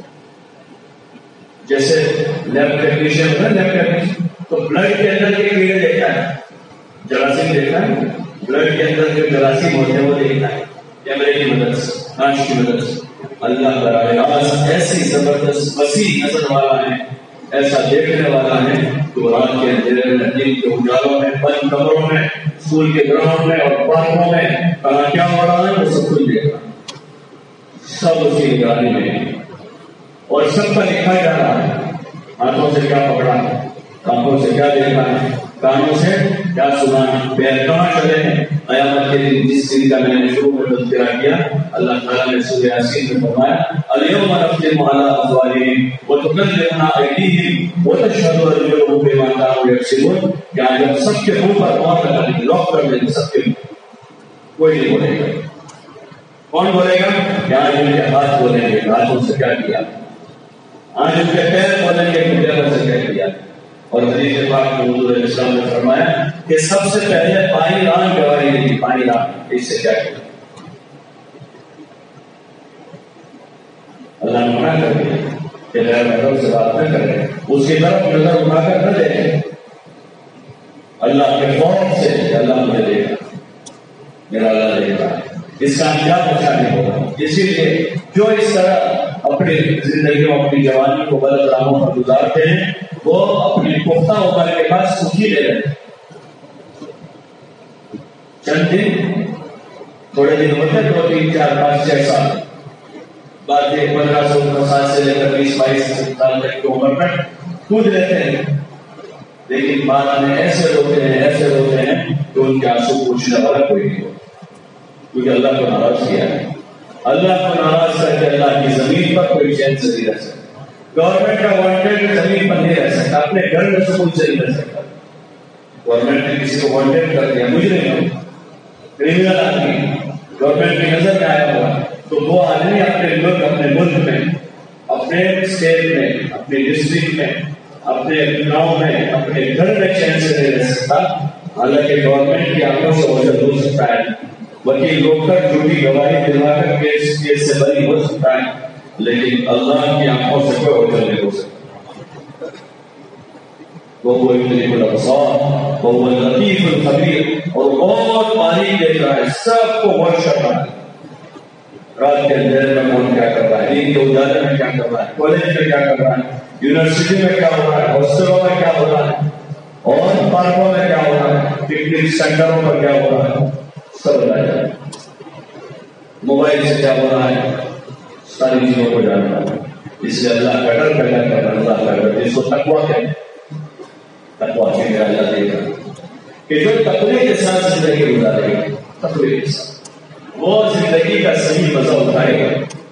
جیسے لیب ٹیکنیشین ہوتا ہے، لیب ٹیکنیشین تو بلڈ کے اندر کے کیڑے دیکھتا ہے، جراثیم دیکھتا ہے. بلڈ کے اندر جو جراثیم ہوتے ہیں وہ دیکھتا ہے کیمرے کی مدد سے، کانچ کی مدد سے. اللہ براہ راست ایسی زبردست وسیع نظر والا ہے، ایسا دیکھنے والا ہے کہ رات کے اندھیرے میں، دن کے اجالوں میں، بند کمروں میں، اسکول کے گراؤنڈ میں اور پارکوں میں کہاں کیا ہو رہا ہے وہ سب کچھ دیکھ رہا ہے. سب اسی نگرانی میں، اور سب کا لکھا جا رہا ہے. ہاتھوں سے کیا پکڑا ہے، آنکھوں سے کیا دیکھا ہے، کانوں سے کیا سنا ہے، پیر کہاں چلے ہیں. قیامت کے دن جس دن کا میں نے شروع میں تذکرہ کیا، اللہ تعالیٰ نے سورہ یاسین میں فرمایا الیوم نختم علی افواہہم وتکلمنا ایدیہم وتشہد ارجلہم بما کانوا یکسبون. کہ آج ہم سب کے منہ پر مہر لگا دیں گے، لاک کر دیں گے سب کے منہ. کوئی نہیں بولے گا. کون بولے گا؟ کہ آج ان کے ہاتھ بولیں گے ہاتھوں سے کیا کیا، آج ان کے پیر بولیں گے کہ پیروں سے کیا کیا. اور حدیث پاک میں حضور علیہ السلام نے فرمایا کہ سب سے پہلے پانی ران گواہی دی. پانی ران اس سے کیا کیا. اللہ نے منع کر دیا کہ غیر محرم سے بات نہ کریں، اس کی طرف نظر اٹھا کر نہ دیکھیں. اللہ کے خوف سے کہ اللہ مجھے دیکھا، میرا اللہ دیکھا، اس کا انجام اچھا نہیں ہوگا. اسی لیے جو اس طرح اپنی زندگی میں اپنی جوانی کو غلط راہوں پر گزارتے ہیں وہ اپنی پختہ عمر کے بعد سکھی لے رہے ہیں. چند دن تھوڑے دن ہوتے ہیں، دو تین چار پانچ چھ سال بعد ایک پندرہ سولہ سال سے لے کر بیس بائیس سال تک کی عمر میں کود لیتے ہیں. لیکن بعد میں ایسے روتے ہیں ایسے روتے ہیں کہ ان کے آنسو پوچھنے والا کوئی نہیں ہو، کیونکہ اللہ کو ناراض کیا ہے. اللہ کو ناراض کر کے اللہ کی زمین پر کوئی چین سے نہیں رہ سکتا. گورنمنٹ کا وانٹیڈ زمین پر نہیں رہ سکتا، اپنے گھر میں سکون سے نہیں رہ سکتا. گورنمنٹ نے کسی کو وانٹیڈ کر دیا، مجھے نہیں ہو کریمنل آدمی گورنمنٹ کی نظر میں آیا ہوا، تو وہ آدمی اپنے ملک اپنے ملک میں، اپنے اسٹیٹ میں، اپنے ڈسٹرکٹ میں، اپنے گاؤں میں، اپنے گھر میں چین سے نہیں رہ سکتا. حالانکہ گورنمنٹ کی آنکھوں سے وجہ ہو سکتا ہے، وکیل روک کر جھوٹی گواہی دلوا کر کیس کیس سے بری ہو سکتا ہے، لیکن اللہ کی آنکھوں سے کوئی وجہ نہیں ہو سکتا. وہ یدرک الابصار وهو اللطیف الخبیر. اور بہت باریک دیکھ رہا ہے، سب کو واچ کر رہا ہے. رات کے اندھیرے میں کون کیا کر رہا ہے، دن کے اجالے میں کیا کر رہا ہے، کالج میں کیا کر رہا ہے، یونیورسٹی میں کیا ہو رہا ہے، ہاسٹلوں میں کیا ہو رہا ہے، اور پارکوں میں کیا ہو رہا ہے، پکنک سینٹروں پر کیا ہو رہا ہے، سب بتایا جائے. موبائل سے کیا ہو رہا ہے، ساری چیزوں کو جاننا ہے. اس لیے اللہ کا ڈر پیدا کرنا، اللہ کا ڈر جس کو تقویٰ کہتے ہیں. تقویٰ سے میرا اللہ دے گا کہ جو تقوی کے ساتھ زندگی گزارے گا، تقوی کے ساتھ وہ زندگی کا صحیح مزہ اٹھائے گا،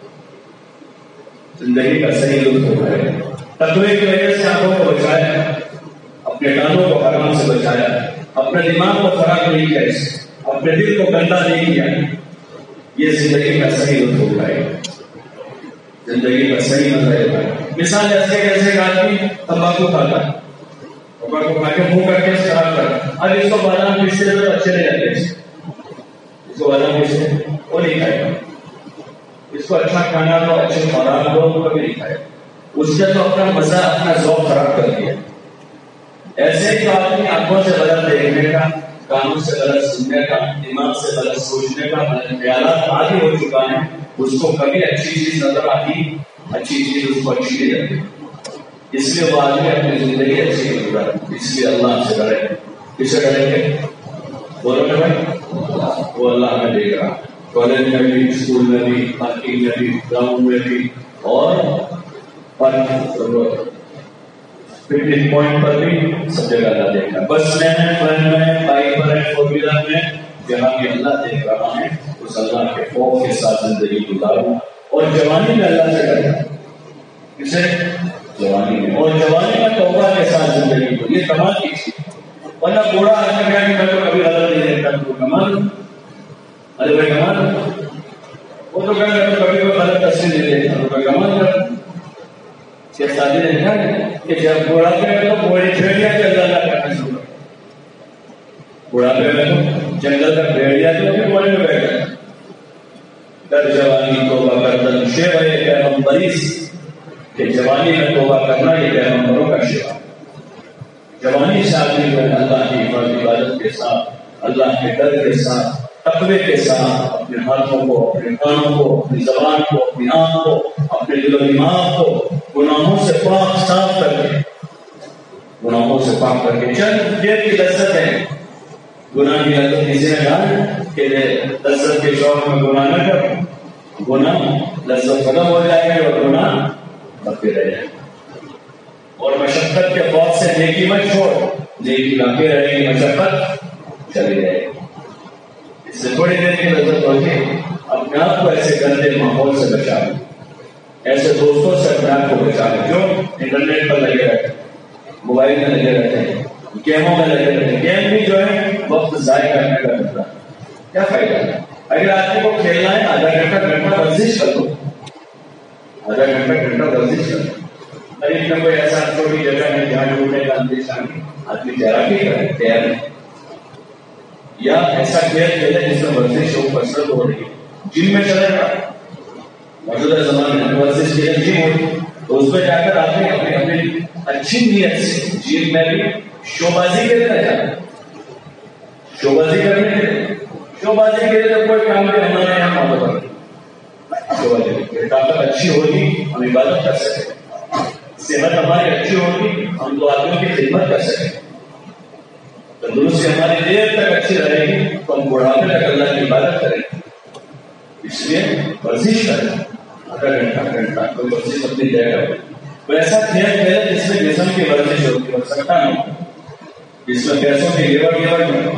زندگی کا صحیح لطف اٹھائے گا. تقوی کی وجہ سے آنکھوں کو بچایا، اپنے کانوں کو حرام سے بچایا، اپنے دماغ کو خراب نہیں کیا، اپنے دل کو گندا نہیں کیا. یہ زندگی کا صحیح لطف اٹھائے گا، زندگی کا صحیح مزہ اٹھائے گا. مثال ایسے کیسے آدمی تمباکو کھاتا ہے، تمباکو کھا کے منہ کر کے خراب کر، اب اس کو بادام پیستے تو اچھے نہیں لگتے، اس کو بادام پیستے وہ نہیں کھائے گا. اس کو اچھا کھانا دو، اچھے خوراک دو، کبھی نہیں کھائے. اس نے تو اپنا مزہ، اپنا ذوق خراب کر دیا. ایسے ہی تو آدمی آنکھوں سے غلط دیکھنے کا، کانوں سے غلط سننے کا، دماغ سے غلط سوچنے کا، غلط خیالات عادی ہو چکا ہے. اس کو کبھی اچھی چیز نظر آتی، اچھی چیز اس کو اچھی نہیں لگتی. اس لیے وہ آدمی اپنی زندگی اچھی نہیں گزارے. اس لیے اللہ سے ڈرے. کسے ڈریں گے؟ بولو نا بھائی، وہ اللہ ہمیں دیکھ رہا. کالج میں بھی، اسکول میں بھی، پارکنگ میں بھی، گراؤنڈ میں بھی، اور پکنک پوائنٹ پر بھی سب جگہ اللہ دیکھ رہا. بس میں ہے، ٹرین میں، بائک پر ہے، فور ویلر میں، جہاں بھی اللہ دیکھ رہا ہے اس اللہ کے خوف کے ساتھ زندگی گزاروں. اور جوانی میں اللہ سے ڈرے. کسے؟ جوانی میں. اور جوانی میں توبہ کے ساتھ زندگی کو. یہ کمال کی چیز. ورنہ بوڑھا آدمی کہا کہ میں تو کبھی غلط نہیں دیکھتا. تو کمال، ارے بھائی کمال. وہ تو کہا میں تو کبھی کوئی غلط تصویر نہیں دیکھتا. تو کوئی کمال کر. شہزادی نے کہا کہ جب بوڑھاپے میں تو بوڑھی بھیڑیا جنگل کا کرنا شروع کر. بوڑھاپے میں تو جنگل کا بھیڑیا جو بھی بوڑھے میں بیٹھا. در جوانی توبہ کردن شیوہ پیغمبریس، کہ جوانی میں توبہ کرنا یہ پیغمبروں کا شیوہ. جوانی سے آدمی جو ہے اللہ کی عبادت کے ساتھ، اللہ کے ڈر کے ساتھ، تقوی کے ساتھ اپنے ہاتھوں کو، اپنے کانوں کو، اپنی زبان کو، اپنی آنکھ کو، اپنے دل و دماغ کو گناہوں سے پاک صاف کر کے، گناہوں سے پاک کر کے. چند دیر کی لذت ہے. گناہ کی لذت کسی نے کہا کہ لذت کے شوق میں گناہ نہ کرو. گناہ لذت ختم ہو جائے گی اور گناہ بڑھتے رہ جائے گا. اور مشقت کے خوف سے نیکی مت چھوڑ. نیکی باقی رہے گی، مشقت چلی جائے گی. اس سے تھوڑی دیر کی لذت ہوتی ہے. اپنے آپ کو ایسے گندے ماحول سے بچاؤ، ایسے دوستوں سے اپنے آپ کو بچاؤ جو انٹرنیٹ پر لگے رہتے ہیں، موبائل میں لگے رہتے ہیں، گیموں میں لگے رہتے ہیں. گیم بھی جو ہے وقت ضائع کرنے کا خطرہ. کیا فائدہ ہے؟ اگر آدمی کو کھیلنا ہے آدھا گھنٹہ گھنٹہ ورزش کر دو. آدھا گھنٹہ گھنٹہ ورزش کر دو. قریب میں کوئی ایسا چھوٹی جگہ ہے جہاں ڈوبنے کا اندیشہ نہیں، آدمی تیراکی کرے، تیار ہے. یا ایسا کھیل کھیلے جس میں ورزش ہو، کسرت ہو رہی ہے. جم میں چلے گا، موجودہ زمانے میں ورزش کے لیے جم ہوتی، تو اس میں جا کر آدمی اپنی اپنی اچھی نیت سے جم میں بھی شو بازی کے لیے نہ جانا. شو بازی کرنے کے لیے، شو بازی کے لیے تو کوئی کام بھی ہمارے یہاں معلوم نہیں. شو بازی کے لیے طاقت اچھی ہوگی ہم عبادت کر سکیں، صحت ہماری اچھی ہوگی ہم دو آدمیوں کی خدمت کر سکیں، تندرستی ہماری دیر تک اچھی رہے گی تو ہم بڑھاپے تک اللہ کی عبادت کریں گے. اس لیے ورزش کریں. آدھا گھنٹہ گھنٹہ کوئی ورزش اپنی جگہ ہو. کوئی ایسا کھیل کھیلے جس میں جسم کی ورزش ہوتی ہو سکتا نہیں، جس میں پیسوں کی لیور لیور نہیں.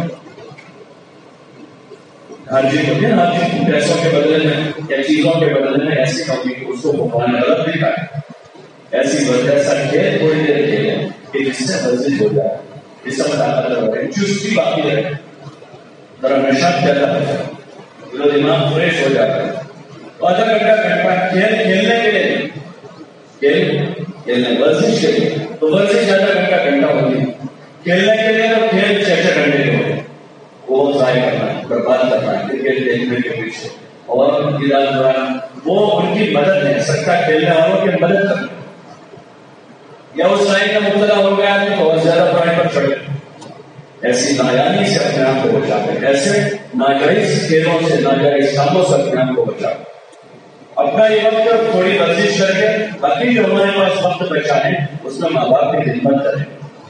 ہر چیز ہوتی ہے نا، ہر چیز پیسوں کے بدلے میں یا چیزوں کے بدلے میں ایسی ہوتی ہے اس کو بھگوان نے غلط دکھا ہے. ایسی وجہ سے کھیل تھوڑی دیر کھیلے کہ جس سے ورزش ہو جائے، جسم طاقتور ہو جائے، چستی باقی رہے، ذرا نشاط پیدا ہو جائے، دل و دماغ فریش ہو جاتا ہے. آدھا گھنٹہ گھنٹہ کھیل کھیلنے کے لیے، کھیل کھیلنے ورزش کے لیے تو ورزش آدھا گھنٹہ گھنٹہ ہوتی ہے. کھیلنے کے لیے تو کھیل چھ چھ گھنٹے کے ہوتے ہیں. وہ ضائع کرنا ہے، برباد کرنا ہے کرکٹ دیکھنے کے پیچھے. اور ان کی رات دوران وہ ان کی مدد ہے، سکتا کھیلنے والوں کی مدد کرنا. یا اس لائن کا مبتلا ہو گیا تو بہت زیادہ پڑھائی پر چڑھ گئے. ایسی نایانی سے اپنے آپ کو بچاتے، ایسے ناجائز کھیلوں سے، ناجائز کاموں سے اپنے آپ کو بچاتے. اپنا یہ وقت تھوڑی ورزش کر کے باقی جو ہمارے پاس وقت بچا ہے اس میں ماں باپ کی خدمت کریں.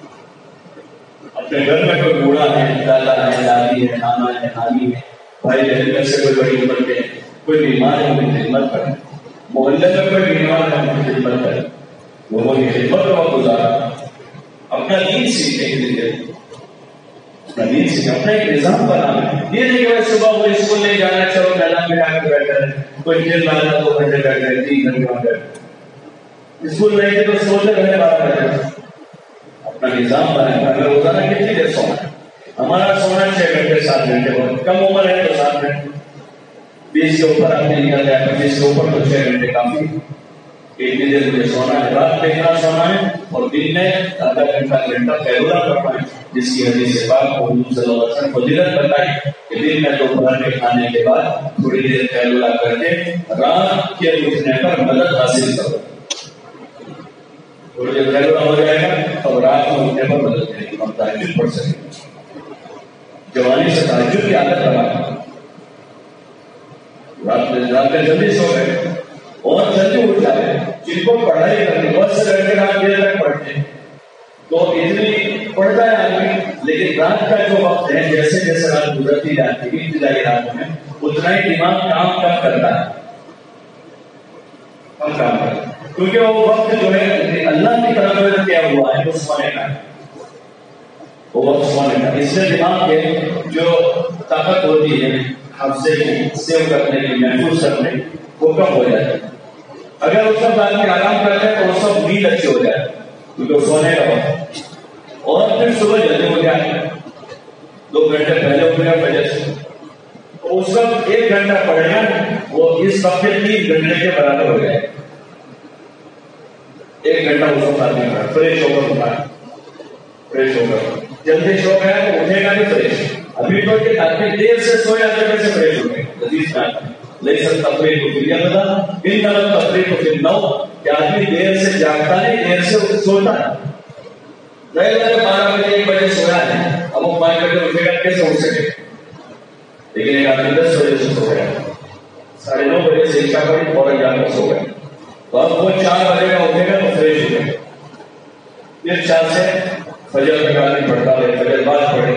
اپنے گھر میں کوئی بوڑھا ہے، دادا ہے، دادی ہے، نانا ہے، نانی ہے، بھائی بہن سے کوئی بڑی عمر کے کوئی بیمار ہے ان کی خدمت کریں. محلے میں کوئی بیمار ہے ان کی خدمت کریں. لوگوں کی خدمت کا وقت گزارا. اپنا دین سیکھنے کے لیے، اپنا دین سیکھنے، اپنا ایک نظام بنانا. یہ نہیں کہ صبح وہ اسکول نہیں جانا، چلو میدان میں آ کے بیٹھے رہے، کوئی کھیل لانا دو گھنٹے بیٹھے رہے، تین گھنٹے وہاں بیٹھے. اسکول نہیں تو سوتے رہے بارہ بجے. اپنا نظام بنائے. اگر روزانہ کتنی دیر سونا ہے؟ ہمارا سونا چھ گھنٹے سات گھنٹے بہت کم عمر ہے تو سات گھنٹے، بیس کے اوپر آدمی نکل جائے، پچیس کے اوپر تو چھ گھنٹے کافی. اتنی دیر مجھے سونا ہے، رات میں اتنا سونا ہے، اور دن میں آدھا گھنٹہ گھنٹہ قیلولہ کرنا ہے، جس کی حدیث پاک کو حضور صلی اللہ علیہ وسلم فضیلت بتائی کہ دن میں دوپہر میں کھانے کے بعد تھوڑی دیر قیلولہ کر کے رات کے اٹھنے پر مدد حاصل کرو. تھوڑی دیر قیلولہ ہو جائے گا تو رات میں اٹھنے پر مدد کرے گی، ہم تہجد پڑھ سکیں گے. جوانی سے تہجد کی عادت بنا، رات میں رات میں جلدی سو گئے اور جلدی اٹھ جائے. جن کو پڑھائی کرنی بہت سے لڑکے رات دیر تک پڑھتے ہیں تو اتنی پڑھتا ہے آدمی، لیکن رات کا جو وقت ہے جیسے جیسے رات گزرتی جاتی ہے ابتدائی رات میں اتنا ہی دماغ کام کم کرتا ہے، کم کام کرتا ہے، کیونکہ وہ وقت جو ہے اللہ کی طرف میں کیا ہوا ہے وہ سونے کا ہے، وہ وقت سونے کا. اس سے دماغ کے جو طاقت ہوتی ہے حافظے کی سیو کرنے کی محفوظ کرنے وہ کم ہو جاتی ہے. اگر اس وقت آدمی آرام کرتے ہیں تو اس وقت نیند اچھی ہو جائے کیونکہ سونے کا وقت، اور پھر صبح جلدی ہو جائے، دو گھنٹے پہلے اٹھ گیا فجر سے، تو اس وقت ایک گھنٹہ پڑھے گا وہ اس وقت کے تین گھنٹے کے برابر ہو جائے. ایک گھنٹہ اس وقت آدمی پڑھا فریش ہو کر اٹھا، فریش ہو کر جلدی سو گیا تو اٹھے گا بھی فریش. ابھی تو کہ آدمی دیر سے سویا تو کیسے فریش ہو گئے لذیذ نہ لیکن تفریح کو فریح بتا ان طرح تفریح کو پھر نو کہ آدمی دیر سے جاگتا نہیں، دیر سے سوتا ہے. بارہ بجے ایک بجے سویا ہے، اب وہ پانچ بجے اٹھے گا کیسے اٹھ سکے؟ لیکن ایک آدمی دس بجے سے سو گیا، ساڑھے نو بجے سے عشاء پڑھی فوراً جا کر سو گیا، تو اب وہ چار بجے کا اٹھے گا تو فریش ہو گئے. پھر چار سے فجر تک آدمی پڑھتا ہے، فجر بعد پڑھے،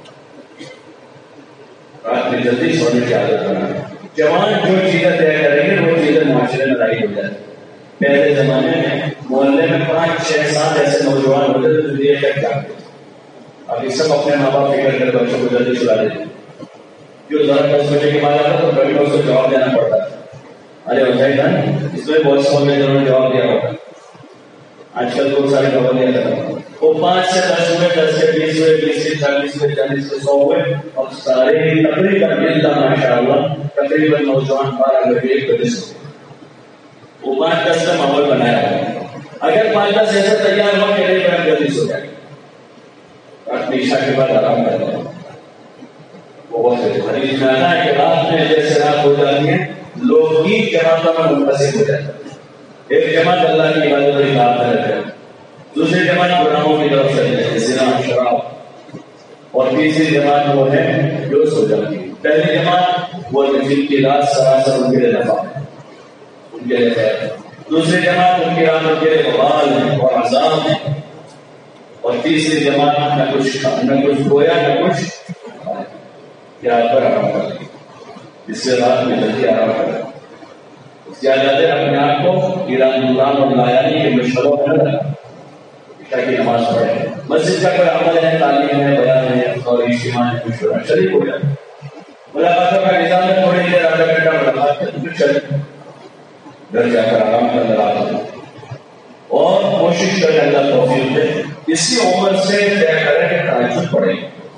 رات میں جلدی سونے کی عادت بنا. جوان جو چیزیں طے کریں گے وہ چیزیں معاشرے میں لائی ہو جاتی. پہلے زمانے میں محلے میں پانچ چھ سات ایسے نوجوان ہوتے تھے جو دیر تک جاگتے. ابھی سب اپنے ماں باپ فکر کر بچوں کو جلدی سلا دیتے. جو ذرا دس بجے کے بعد آتا تو کبھی اس کو جواب دینا پڑتا تھا، ارے بتائی نا اس میں بہت فون میں جنہوں نے جواب دیا ہوگا. آج کل بہت سارے خبر دیا کرتا وہ پانچ سے دس ہوئے، دس سے بیس ہوئے، بیس سے چالیس ہوئے، چالیس سے سو ہوئے، اور سارے تقریباً ماشاء اللہ تقریباً نوجوان بارہ بجے ایک بجے سے وہ پانچ دس کا ماحول بنایا ہے. اگر پانچ دس ایسے تیار ہو کہ نہیں میں جلدی سو جائے رات میں عشاء کے بعد آرام کرتا ہوں. وہ وقت حدیث میں آنا ہے کہ رات میں جیسے رات ہو جاتی ہے لوگ کی جماعتوں میں منقسم ہو جاتا ہے. ایک جماعت اللہ کی عبادت اور اطاعت میں رہتا ہے، دوسری جماعت گناہوں کی طرف چلی جاتی ہے، زنا شراب، اور تیسری جماعت وہ ہے جو سو جاتی ہے. پہلی جماعت وہ جن کی رات سراسر ان کے لیے نفع ہے، ان کے لیے خیر ہے. دوسری جماعت ان کی رات ان کے لیے وبال ہے اور عذاب ہے، اور تیسری جماعت نہ کچھ نہ کچھ گویا نہ کچھ کیا پر آرام کر رہی، اس سے رات میں جلدی آرام کر رہا. زیادہ دیر اپنے آپ کو ایران نوران اور لایانی کے مشغلوں میں نہ رکھا، عشاء کی نماز پڑھے. مسجد کا کوئی عمل ہے، تعلیم ہے، بیان ہے اور اجتماع ہے، مشورہ شریک ہو جائے. ملاقاتوں کا نظام ہے، تھوڑی دیر آدھا گھنٹہ ملاقات کرتے پھر چلے گھر جا کر آرام کر لگا اور کوشش کریں اللہ توفیق دے. اسی عمر سے طے کریں کہ تہجد پڑھیں،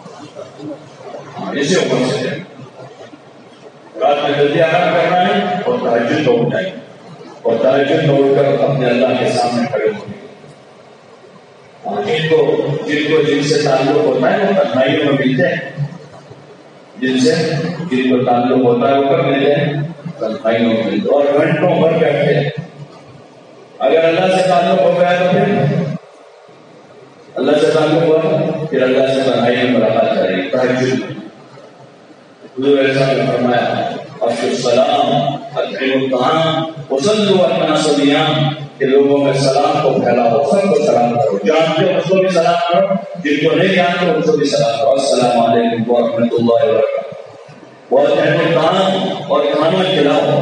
اسی عمر سے طے رات میں جلدی آرام کرنا ہے اور تہجد کو اٹھائیں اور تہجد کو اٹھ کر اپنے اللہ کے سامنے کھڑے ہوں. جن کو جن کو جن سے تعلق ہوتا ہے وہ تنہائیوں میں ملتے ہیں، جن سے جن کو تعلق ہوتا ہے وہ کب ملتے ہیں؟ تنہائیوں میں ملتے اور گھنٹوں بھر بیٹھتے ہیں. اگر اللہ سے تعلق ہو گیا تو پھر اللہ سے تعلق ہوا پھر اللہ سے تنہائی میں ملاقات کریں گے. تہجد حضور ایسا فرمایا افشوا السلام اطعموا الطعام وصلوا علی الناس بالصیام کہ لوگوں میں سلام کو پھیلاؤ، سب کو سلام کرو، جانتے ہو اس کو بھی سلام کرو، جن کو نہیں جانتے ان کو بھی سلام کرو. السلام علیکم ورحمۃ اللہ وبرکاتہ. واطعموا الطعام اور کھانا کھلاؤ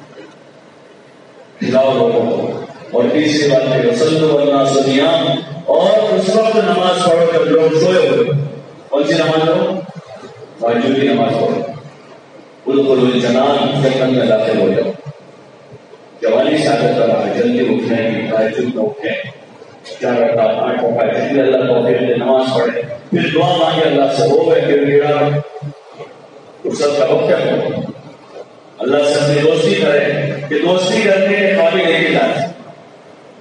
کھلاؤ لوگوں کو. اور تیسری بات ہے وصلوا علی الناس بالصیام اور اس وقت نماز پڑھو جب لوگ سوئے ہوئے. کون سی نماز پڑھو؟ تہجد کی نماز پڑھو. ادخلوا الجنان جنت میں داخل ہو جاؤ. جوانی سے عادت کرنا ہے جلدی اٹھنے کی، تہجد میں اٹھیں، چار رکعت آٹھ رکعت جتنی اللہ توفیق دے نماز پڑھے، پھر دعا مانگے اللہ سے. ہو گئے پھر گرا فرصت کا وقت ہے اللہ سے اپنی دوستی کرے کہ دوستی کرنے کے قابل نہیں جاتے.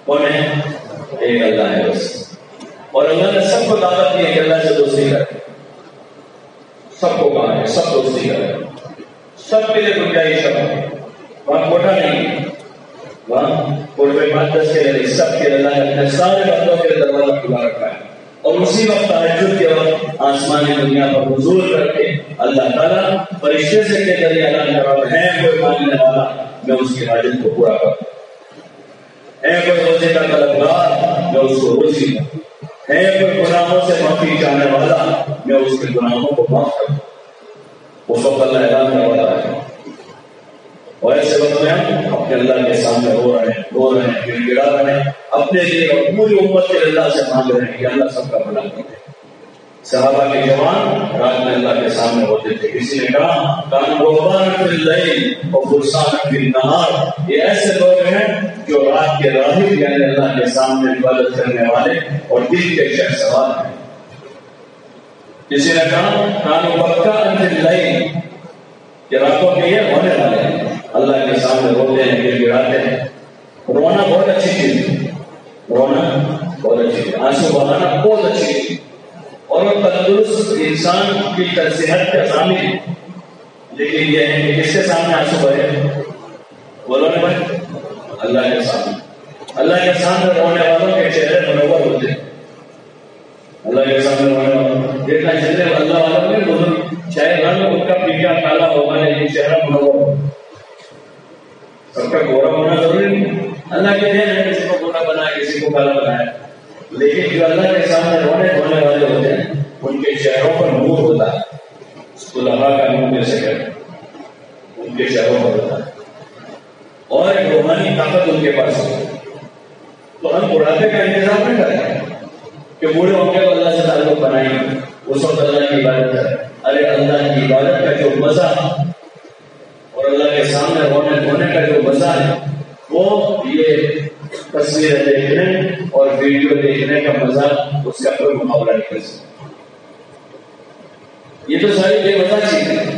کون ہے؟ ایک اللہ ہے بس. اور اللہ نے سب کو دعوت دی ہے کہ اللہ سے دوستی کرے. سب کو کہا ہے سب دوستی کرے. سب کے لیے گنجائش ہے. وہاں کوٹا نہیں, وہاں کوٹے پانچ دس کے لیے سب کے اللہ نے اپنے سارے بندوں کے دروازہ کھلا رکھا ہے. اور اسی وقت تہجد کے وقت آسمانی دنیا پر حضور کر کے اللہ تعالیٰ فرشتے سے کے ذریعے اعلان کر رہا ہے کوئی مانگنے والا میں اس کی حاجت کو پورا کروں, ہے کوئی روزے کا طلبگار میں اس کو روزی دوں, ہے کوئی گناہوں سے معافی چاہنے والا میں اس کے گناہوں کو معاف کروں. اس وقت اللہ اعلان کرنے والا ہے. اور ایسے وقت میں ہم اپنے اللہ کے سامنے رو رہے ہیں رو رہے ہیں گر گڑا رہے ہیں اپنے لیے اور پوری امت کے اللہ سے مانگ رہے ہیں کہ اللہ سب کا بھلا کرے. صحابہ کے جوان رات میں اللہ کے سامنے ہوتے تھے. کسی نے کہا کان رہبان فی اللیل و فرسان فی النہار, یہ ایسے لوگ ہیں جو رات کے راہب یعنی اللہ کے سامنے عبادت کرنے والے اور دل کے شخص سوار ہیں. کسی نے کہا کان بکا فی اللیل, یہ راتوں کے یہ ہونے والے ہیں اللہ کے سامنے روتے ہیں گر گڑاتے ہیں. رونا بہت اچھی چیز ہے, رونا بہت اچھی چیز, آنسو بہانا بہت اچھی چیز, اور وہ تندرست انسان کی صحت کا ضامن ہے. لیکن یہ ہے کہ کس کے سامنے آنسو بہے؟ بولو نا بھائی, اللہ کے سامنے. اللہ کے سامنے رونے والوں کے چہرے منور ہوتے ہیں. اللہ کے سامنے رونے والوں دیکھنا چہرے اللہ والوں میں بزرگ چاہے رنگ ان کا پیلا کالا ہوگا لیکن چہرہ منور ہوگا. سب کا گورا ہونا ضروری نہیں, اللہ کے دین ہے کسی کو گورا بنایا کسی کو کالا بنایا, لیکن جو اللہ کے سامنے رونے دھونے والے ہوتے ہیں ان کے چہروں پر نور ہوتا ہے. صلحاء کا نور جیسے کہتے ان کے چہروں پر ہوتا ہے اور ایک روحانی طاقت ان کے پاس ہوتی ہے. تو ہم بڑھاپے کا انتظام نہیں کرتے کہ بوڑھے ہوں گے تو اللہ سے تعلق بنائیں گے, اس وقت اللہ کی عبادت کریں. ارے اللہ کی عبادت کا جو مزہ اور اللہ کے سامنے رونے دھونے کا جو مزہ ہے وہ یہ تصویریں دیکھنے اور ویڈیو دیکھنے کا مزہ اس کا کوئی مقابلہ نہیں کر سکتا. یہ تو ساری بے مزہ چیزیں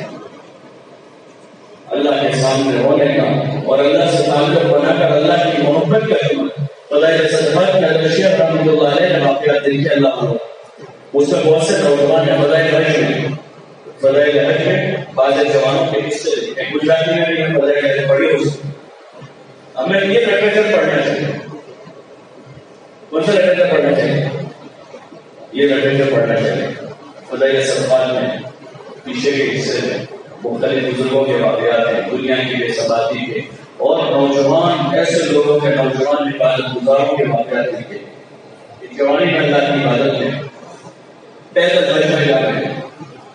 اللہ کے سامنے رونے کا اور اللہ سے تعلق بنا کر اللہ کی محبت کا جمع. فضائل صدقات میں حضرت شیخ رحمۃ اللہ علیہ نے واقعات دیکھے اللہ عنہ, اس میں بہت سے نوجوان ہیں. فضائل حج میں فضائل حج میں بعض جوانوں کے حصے گجراتی میں بھی فضائل حج پڑھی ہو سکتی. ہمیں یہ لٹریچر پڑھنا چاہیے. کون سا لٹریچر پڑھنا چاہیے؟ یہ لٹریچر پڑھنا چاہیے. فضائل صدقات میں پیچھے کے حصے میں مختلف بزرگوں کے واقعات ہیں, دنیا کی بے ثباتی کے اور نوجوان ایسے لوگوں کے نوجوان عبادت گزاروں کے واقعات لکھے. جوانی میں اللہ کی عبادت میں پیدل حج میں جا رہے ہیں,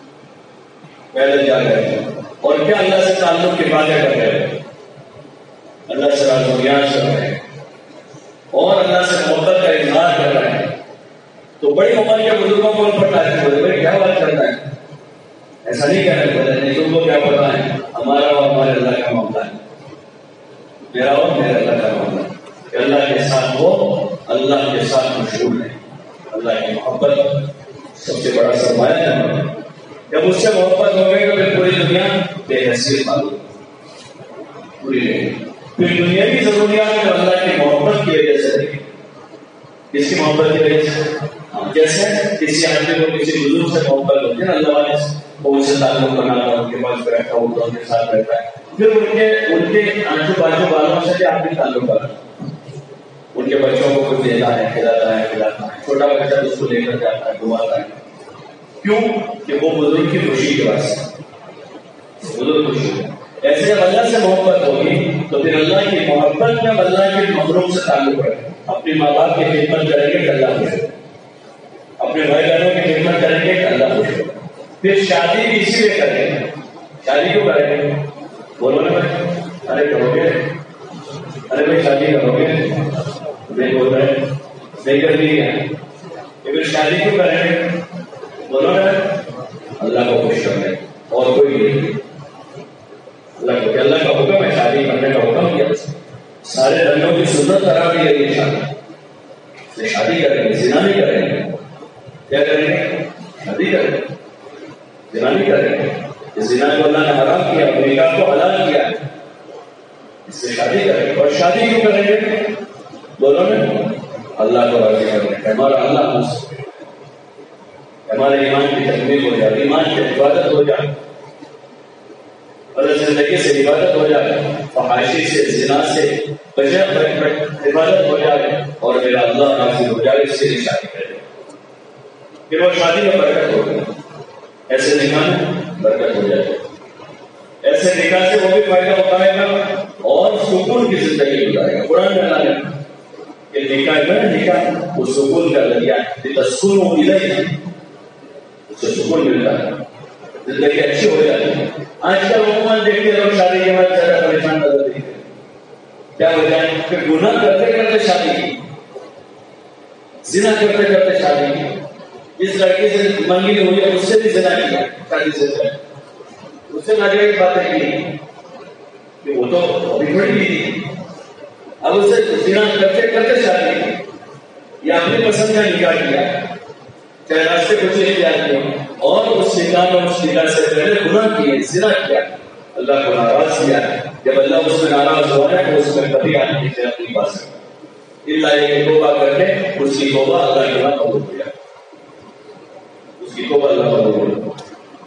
پیدل جا رہے ہیں اور کیا اللہ سے تعلق کی باتیں کر رہے ہیں, اللہ سے راز و نیاز کر رہے ہیں اور اللہ سے محبت کا اظہار کر رہے ہیں. تو بڑی عمر کے بزرگوں کو ان پر تعریف ہوتی ہے کیا بات کرتا ہے, ایسا نہیں کہنا پڑتا ہے. تم کو کیا پتا ہے ہمارا اور ہمارے اللہ کا معاملہ ہے, میرا اور میرے اللہ کا معاملہ ہے کہ اللہ کے ساتھ وہ اللہ کے ساتھ مشغول ہے. اللہ کی محبت سب سے بڑا سرمایہ ہے. جب اس سے محبت ہو گئی تو پھر پوری دنیا بے حیثیت معلوم پوری نہیں. پھر دنیاوی ضروریات میں اللہ کی محبت کی وجہ سے نہیں, کس کی محبت کی وجہ سے؟ جیسے کسی آدمی کو کسی بزرگ سے محبت ہوتی ہے نا, اللہ والے سے وہ ان سے تعلق بناتا ہے, ان کے پاس بیٹھتا ہے, ان کے ساتھ بیٹھتا ہے, پھر ان کے ان کے آجو باجو والوں سے بھی آپ بھی تعلق بناتا ہے. ان کے بچوں کو کچھ دیتا ہے, کھلاتا ہے, کھلاتا ہے, چھوٹا بچہ اس کو لے کر جاتا ہے, گھماتا ہے. کیوں کہ وہ بزرگ کی خوشی کے واسطے, بزرگ خوشی ہے. ایسے جب اللہ سے محبت ہوگی تو پھر اللہ کی محبت میں اللہ کے مخلوق سے تعلق رکھے. اپنے ماں باپ کی خدمت کریں گے کہ اللہ خوش ہوگا, اپنے بھائی بہنوں کی خدمت کریں گے کہ اللہ خوش ہوگا. پھر شادی بھی اسی لیے کریں گے. شادی کیوں کریں گے؟ بولو نا بھائی, ارے کرو گے, ارے بھائی شادی کرو گے, نہیں بول رہے, نہیں کر لی ہے, پھر شادی کیوں کریں گے؟ بولو نا اللہ کو خوش کرنے اور کوئی نہیں. اللہ کو اللہ کا حکم ہے, شادی کرنے کا حکم کیا, سارے رنگوں کی سنت قرار دی گئی ہے. شادی شادی کریں گے, زنا نہیں کریں گے. کیا کریں گے؟ شادی کریں گے, زنا نہیں کریں گے. زنا کو اللہ نے حرام کیا, نکاح کو حلال کیا, اس سے شادی کریں گے. اور شادی کیوں کریں گے؟ دونوں میں اللہ کو راضی کرنے کا، ہمارا اللہ خوش، ہمارے ایمان کی تکمیل ہو جائے، ایمان کی عبادت ہو جائے، اور زندگی سے عبادت ہو جائے، فحاشی سے، زنا سے بچت عبادت ہو جائے، اور میرا اللہ راضی ہو جائے، اس سے شادی کرے، پھر وہ شادی میں برکت ہو جائے، ایسے نکاح میں برکت ہو جائے، ایسے نکاح سے وہ بھی فائدہ اٹھائے گا اور سکون کی زندگی گزارے گا۔ قرآن میں اللہ نے کہ نکاح میں نکاح وہ سکون کا ذریعہ ہے، تسکن الیہ، اس سے سکون ملتا ہے، زندگی اچھی ہو جاتی ہے۔ آج کل عموماً دیکھتے لوگ شادی کے بعد زیادہ پریشان نظر دیتے ہیں، کیا وجہ ہے کہ گناہ کرتے کرتے شادی کی، زنا کرتے کرتے شادی کی، جس لڑکی سے منگنی ہوئی ہے اس سے بھی زنا کیا شادی سے پہلے، اس سے ناجائز باتیں کی کہ وہ تو ابھی بڑی تھی، اب اس سے زنا کرتے کرتے شادی کی، یا اپنی پسند کا نکاح کیا، چاہے راستے کچھ اختیار کیا، اور اس نکاح میں اس نکاح سے پہلے گناہ کیے، زنا کیا، اللہ کو ناراض کیا۔ جب اللہ اس میں ناراض ہوا ہے تو اس میں کبھی آدمی سے نہیں پا سکتا، اللہ یہ توبہ کر کے اس کی توبہ اللہ کے بعد قبول ہو جائے، اس کی توبہ اللہ قبول ہو جائے۔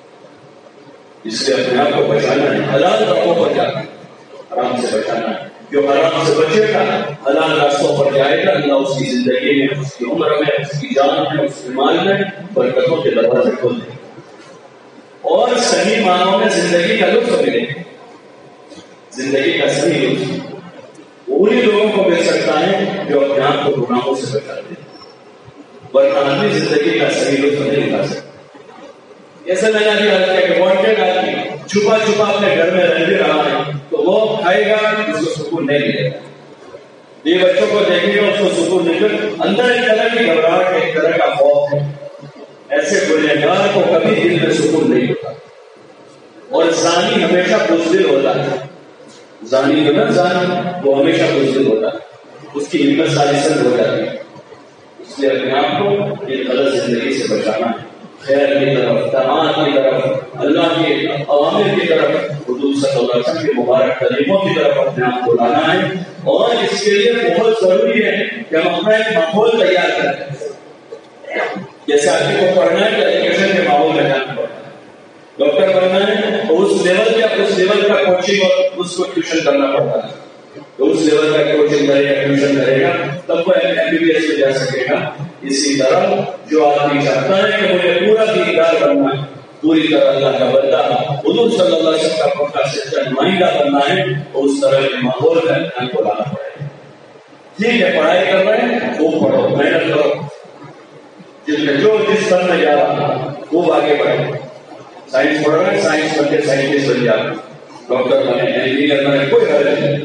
اس لیے اپنے آپ کو بچانا ہے، حلال راستوں پر جانا ہے، حرام سے بچانا ہے۔ جو حرام سے بچے گا حلال راستوں پر جائے گا، اللہ اس کی زندگی میں، اس کی عمر میں، اس کی جان میں، اس کے مال میں برکتوں کے دروازے کھول دیں اور صحیح معنوں میں زندگی کا لطف ملے، زندگی کا صحیح لطف انہیں لوگوں کو مل سکتا ہے جو اپنے آپ کو گناہوں سے بچاتے ہیں، ورنہ آدمی زندگی کا صحیح لطف نہیں اٹھا سکتا۔ ایسا لگا کہ وانٹیڈ آدمی چھپا چھپا اپنے گھر میں رہ بھی رہا ہے تو وہ کھائے گا، اس کو سکون نہیں ملے گا، یہ بچوں کو دیکھے گا اس کو سکون نہیں ملے گا، اندر ایک طرح کی گھبراہٹ، ایک طرح کا خوف ہے، ایسے گنہگار کو کبھی دل میں سکون نہیں ہوتا، اور زانی ہمیشہ بزدل ہوتا ہے، زانی جو نا زانی وہ ہمیشہ بزدل ہوتا ہے، اس کی ہمت ساری سند ہو جاتی ہے۔ اس لیے اپنے آپ کو یہ غلط زندگی سے بچانا ہے، خیر کی طرف، طاعات کی طرف، اللہ کے اوامر کی طرف، حضور صلی اللہ علیہ وسلم کے مبارک کلموں کی طرف اپنے آپ کو لانا ہے، اور اس کے لیے بہت ضروری ہے کہ ہم اپنا ایک ماحول تیار کریں۔ جیسے آدمی کو پڑھنا ہے تو ایجوکیشن کے ماحول میں جانا پڑتا ہے، ڈاکٹر بننا ہے تو اس لیول کا اس لیول کا کوچنگ اور اس کو ٹیوشن کرنا پڑتا ہے، تو اس لیول کا کوچنگ کرے گا، ٹیوشن کرے گا، تب وہ ایم بی بی ایس میں جا سکے گا۔ اسی طرح جو آدمی چاہتا ہے کہ مجھے پورا دیندار بننا ہے، پوری طرح اللہ کا بندہ، حضور صلی اللہ علیہ وسلم کا پکا سچا نمائندہ بننا ہے، تو اس طرح کے ماحول میں اپنے کو لانا پڑے گا۔ ٹھیک ہے، پڑھائی کر رہے ہیں خوب پڑھو، محنت کرو، جس میں جو جس فن میں جا رہا خوب آگے بڑھے، سائنس پڑھ رہے ہیں سائنس بن کے سائنٹسٹ بن جائے، ڈاکٹر بنے، انجینئر بنے، کوئی حرج نہیں،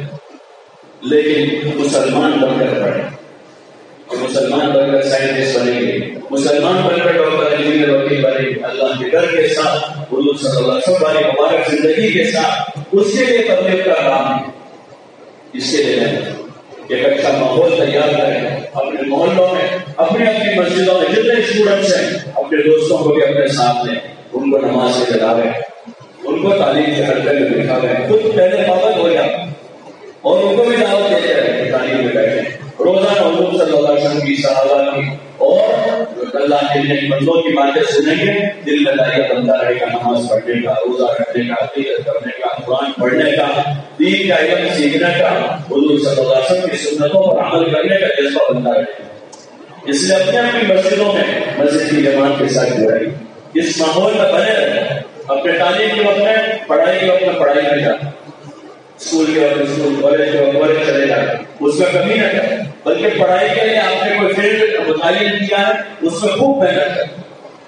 لیکن مسلمان بن کر پڑھے، مسلمان بن کر سائنٹسٹ بنے گے، مسلمان بن کر ڈاکٹر انجینئر وکیل بنے گے، اللہ کے ڈر کے ساتھ، حضور صلی اللہ علیہ وسلم کی مبارک زندگی کے ساتھ، اس کے لیے تبلیغ کا کام ہے۔ اس کے لیے ایک اچھا ماحول تیار کریں، اپنے محلوں میں، اپنی اپنی مسجدوں میں جتنے اسٹوڈنٹس ہیں اپنے دوستوں کو بھی اپنے ساتھ لیں، ان کو نماز سے دلاویں، ان کو تعلیم کے حلقے میں بٹھاویں، خود پہلے پابند ہو جائیں اور ان کو بھی دعوت دیتے رہیں، تعلیم میں بیٹھیں، روزانہ حضور صلی اللہ علیہ وسلم کی، صحابہ کی اور اللہ کے نیک بندوں کی باتیں سنیں گے، دل میں دائرہ بنتا رہے گا، نماز پڑھنے کا، روزہ رکھنے کا، عقیدت کرنے کا، قرآن پڑھنے کا، دین کا علم سیکھنے کا، حضور صلی اللہ علیہ وسلم کی سنتوں پر عمل کرنے کا جذبہ بنتا رہے گا۔ اس لیے اپنے اپنی مسجدوں میں مسجد کی جماعت کے ساتھ جڑیں، اس ماحول میں بنے رہیں، اپنے تعلیم کے وقت میں، پڑھائی کے وقت میں پڑھائی میں جائیں، اسکول کے وقت اسکول، کالج کے وقت کالج چلے جائیں، اس میں کمی نہ کریں، بلکہ پڑھائی کے لیے آپ نے کوئی فیلڈ متعین کیا ہے اس میں خوب محنت کریں،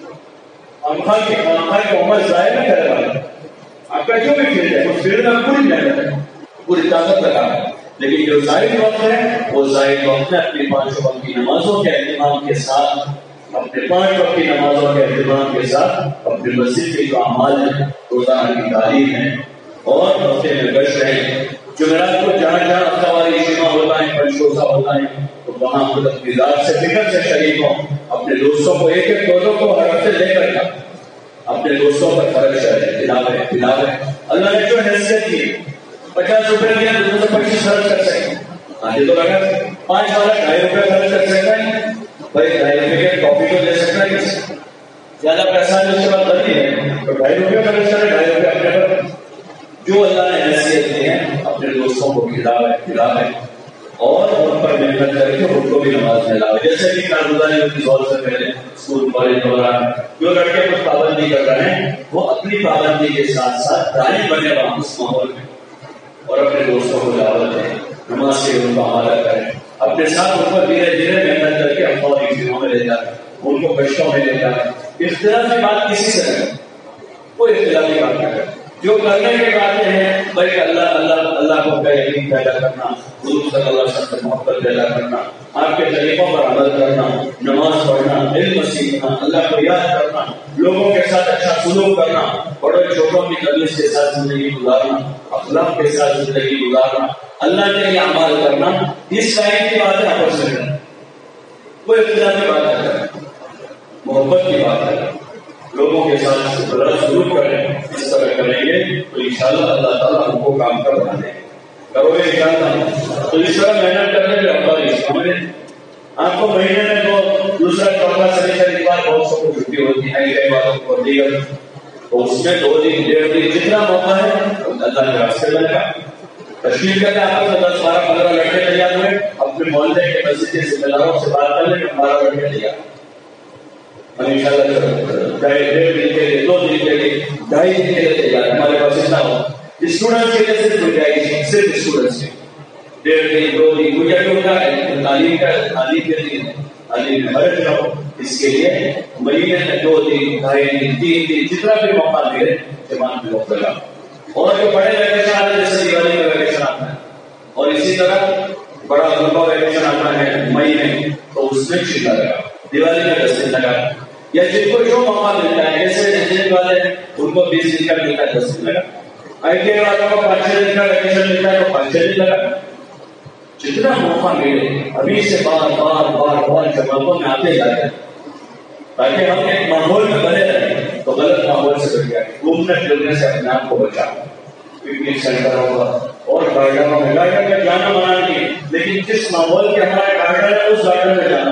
امخال کی امخال کو عمر ضائع نہ کرے والے، آپ کا جو بھی فیلڈ ہے اس فیلڈ میں پوری محنت ہے، پوری طاقت لگائیں، لیکن جو زائد وقت ہے وہ زائد وقت میں اپنی پانچ وقت کی نمازوں کے اہتمام کے ساتھ، اپنے پانچ وقت کی نمازوں کے اہتمام کے ساتھ اپنے مسجد کے جو اعمال ہیں، روزانہ کی تعلیم ہے اور ہفتے میں گشت ہے، جمعرات کو جہاں جہاں ہفتہ واری اجتماع ہوتا ہے، پنجوزہ ہوتا ہے، تو وہاں خود اپنی ذات سے فکر سے شریک ہوں، اپنے دوستوں کو ایک ایک دوستوں کو ہر ہفتے لے کر جائیں، اپنے دوستوں پر فرق ہے، کھلاوے کھلاوے، اللہ نے جو حیثیت کی پچاس روپے دیا تو پچیس خرچ کر سکیں، آگے تو لگا پانچ والا ڈھائی روپے خرچ کر سکتا ہے بھائی، ڈھائی روپے کے ٹاپی کو دے سکتا ہے کسی زیادہ پیسہ جو اس کے بعد بنی ہے تو ڈھائی روپے خرچ کرے، ڈھائی روپے اپنے پر جو اللہ نے حیثیت دی ہے اپنے دوستوں کو کھلاوے کھلاوے اور ان پر محنت کر کے ان کو بھی نماز میں لاوے. جیسے کہ کارگزاری ہوتی دور سے پہلے اسکول کالج دوران جو لڑکے کچھ پابندی کر رہے ہیں وہ اپنی پابندی کے ساتھ ساتھ تعلیم بنے وہاں اس ماحول میں اور اپنے دوستوں کو دعوت دیں، نماز کے ان کا حوالہ کریں، اپنے ساتھ ان کو دھیرے دھیرے محنت کر کے افواہی چیزوں میں لے جائیں، ان کو کشتوں میں لے جائیں. اختلافی بات کسی سے کریں، کوئی اختلافی بات نہ کریں. جو کرنے کے باتیں ہیں بھائی اللہ اللہ اللہ کو کا یقین پیدا کرنا، حضور صلی اللہ علیہ وسلم سے محبت پیدا کرنا، آپ کے طریقوں پر عمل کرنا، نماز پڑھنا، علم سیکھنا، اللہ کو یاد کرنا، لوگوں کے ساتھ اچھا سلوک کرنا، بڑے چھوٹوں کی تمیز کے ساتھ زندگی گزارنا، اخلاق کے ساتھ زندگی گزارنا، اللہ کے لیے اعمال کرنا، اس طرح کی باتیں آپس میں کریں. کوئی اختلاف کی بات نہ کریں، محبت کی بات کریں، لوگوں کے ساتھ بڑا سلوک کریں. اس طرح کریں گے تو انشاءاللہ اللہ تعالیٰ ہم کو کام کر بنا دیں گے. کرو گے انشاءاللہ تو اس طرح محنت کرنے کے افضل. آپ کو مہینے میں تو دوسرا چوتھا سیمیسٹر کے بعد بہت سب کو چھٹی ہوتی ہے، کئی باتوں کو دیگر تو اس میں دو دن ڈیڑھ دن جتنا موقع ہے اللہ کے راستے بنے گا. تشکیل کرتے آپ کو دس بارہ پندرہ لڑکے تیار ہوئے، اپنے محلے کے مسجد کے ذمہ داروں سے بات کر لیں کہ بارہ لڑکے تیار ہم انشاءاللہ ڈھائی ڈیڑھ دن کے لیے، دو دن کے لیے، ڈھائی دن کے لیے تیار. ہمارے پاس اتنا ہو اسٹوڈنٹس کے لیے صرف گنجائش صرف اسٹوڈنٹس کے ڈیڑھ دن دو دن گزر کے ہوتا ہے. تعلیم کا تعلیم کے لیے تعلیم میں مرض رہو، اس کے لیے مہینے میں دو دن ڈھائی دن تین دن جتنا بھی موقع ملے جماعت میں وقت لگا. اور جو بڑے ویکیشن آتے ہیں جیسے دیوالی کا ویکیشن آتا ہے اور اسی طرح بڑا لمبا ویکیشن آتا ہے مئی میں تو اس میں چھٹا لگا، دیوالی میں دس دن لگا، یا جن کو جو موقع ملتا ہے جیسے انجینئرنگ والے ان کو بیس دن کا ملتا ہے دس دن لگا، آئی ٹی آئی والوں کو پانچ چھ دن کا ویکیشن ملتا ہے تو پانچ چھ دن لگا. جتنا موقع ملے ابھی سے بار بار بار بار جماعتوں میں آتے جاتے ہیں تاکہ ہم ایک ماحول میں بنے رہیں تو غلط ماحول سے بچ جائے. گھومنے پھرنے سے اپنے آپ کو بچا، پکنک سینٹر ہوگا اور گارڈنوں میں گارڈن میں جانا منع نہیں، لیکن جس ماحول کے ہمارے گارڈن ہے اس گارڈن میں جانا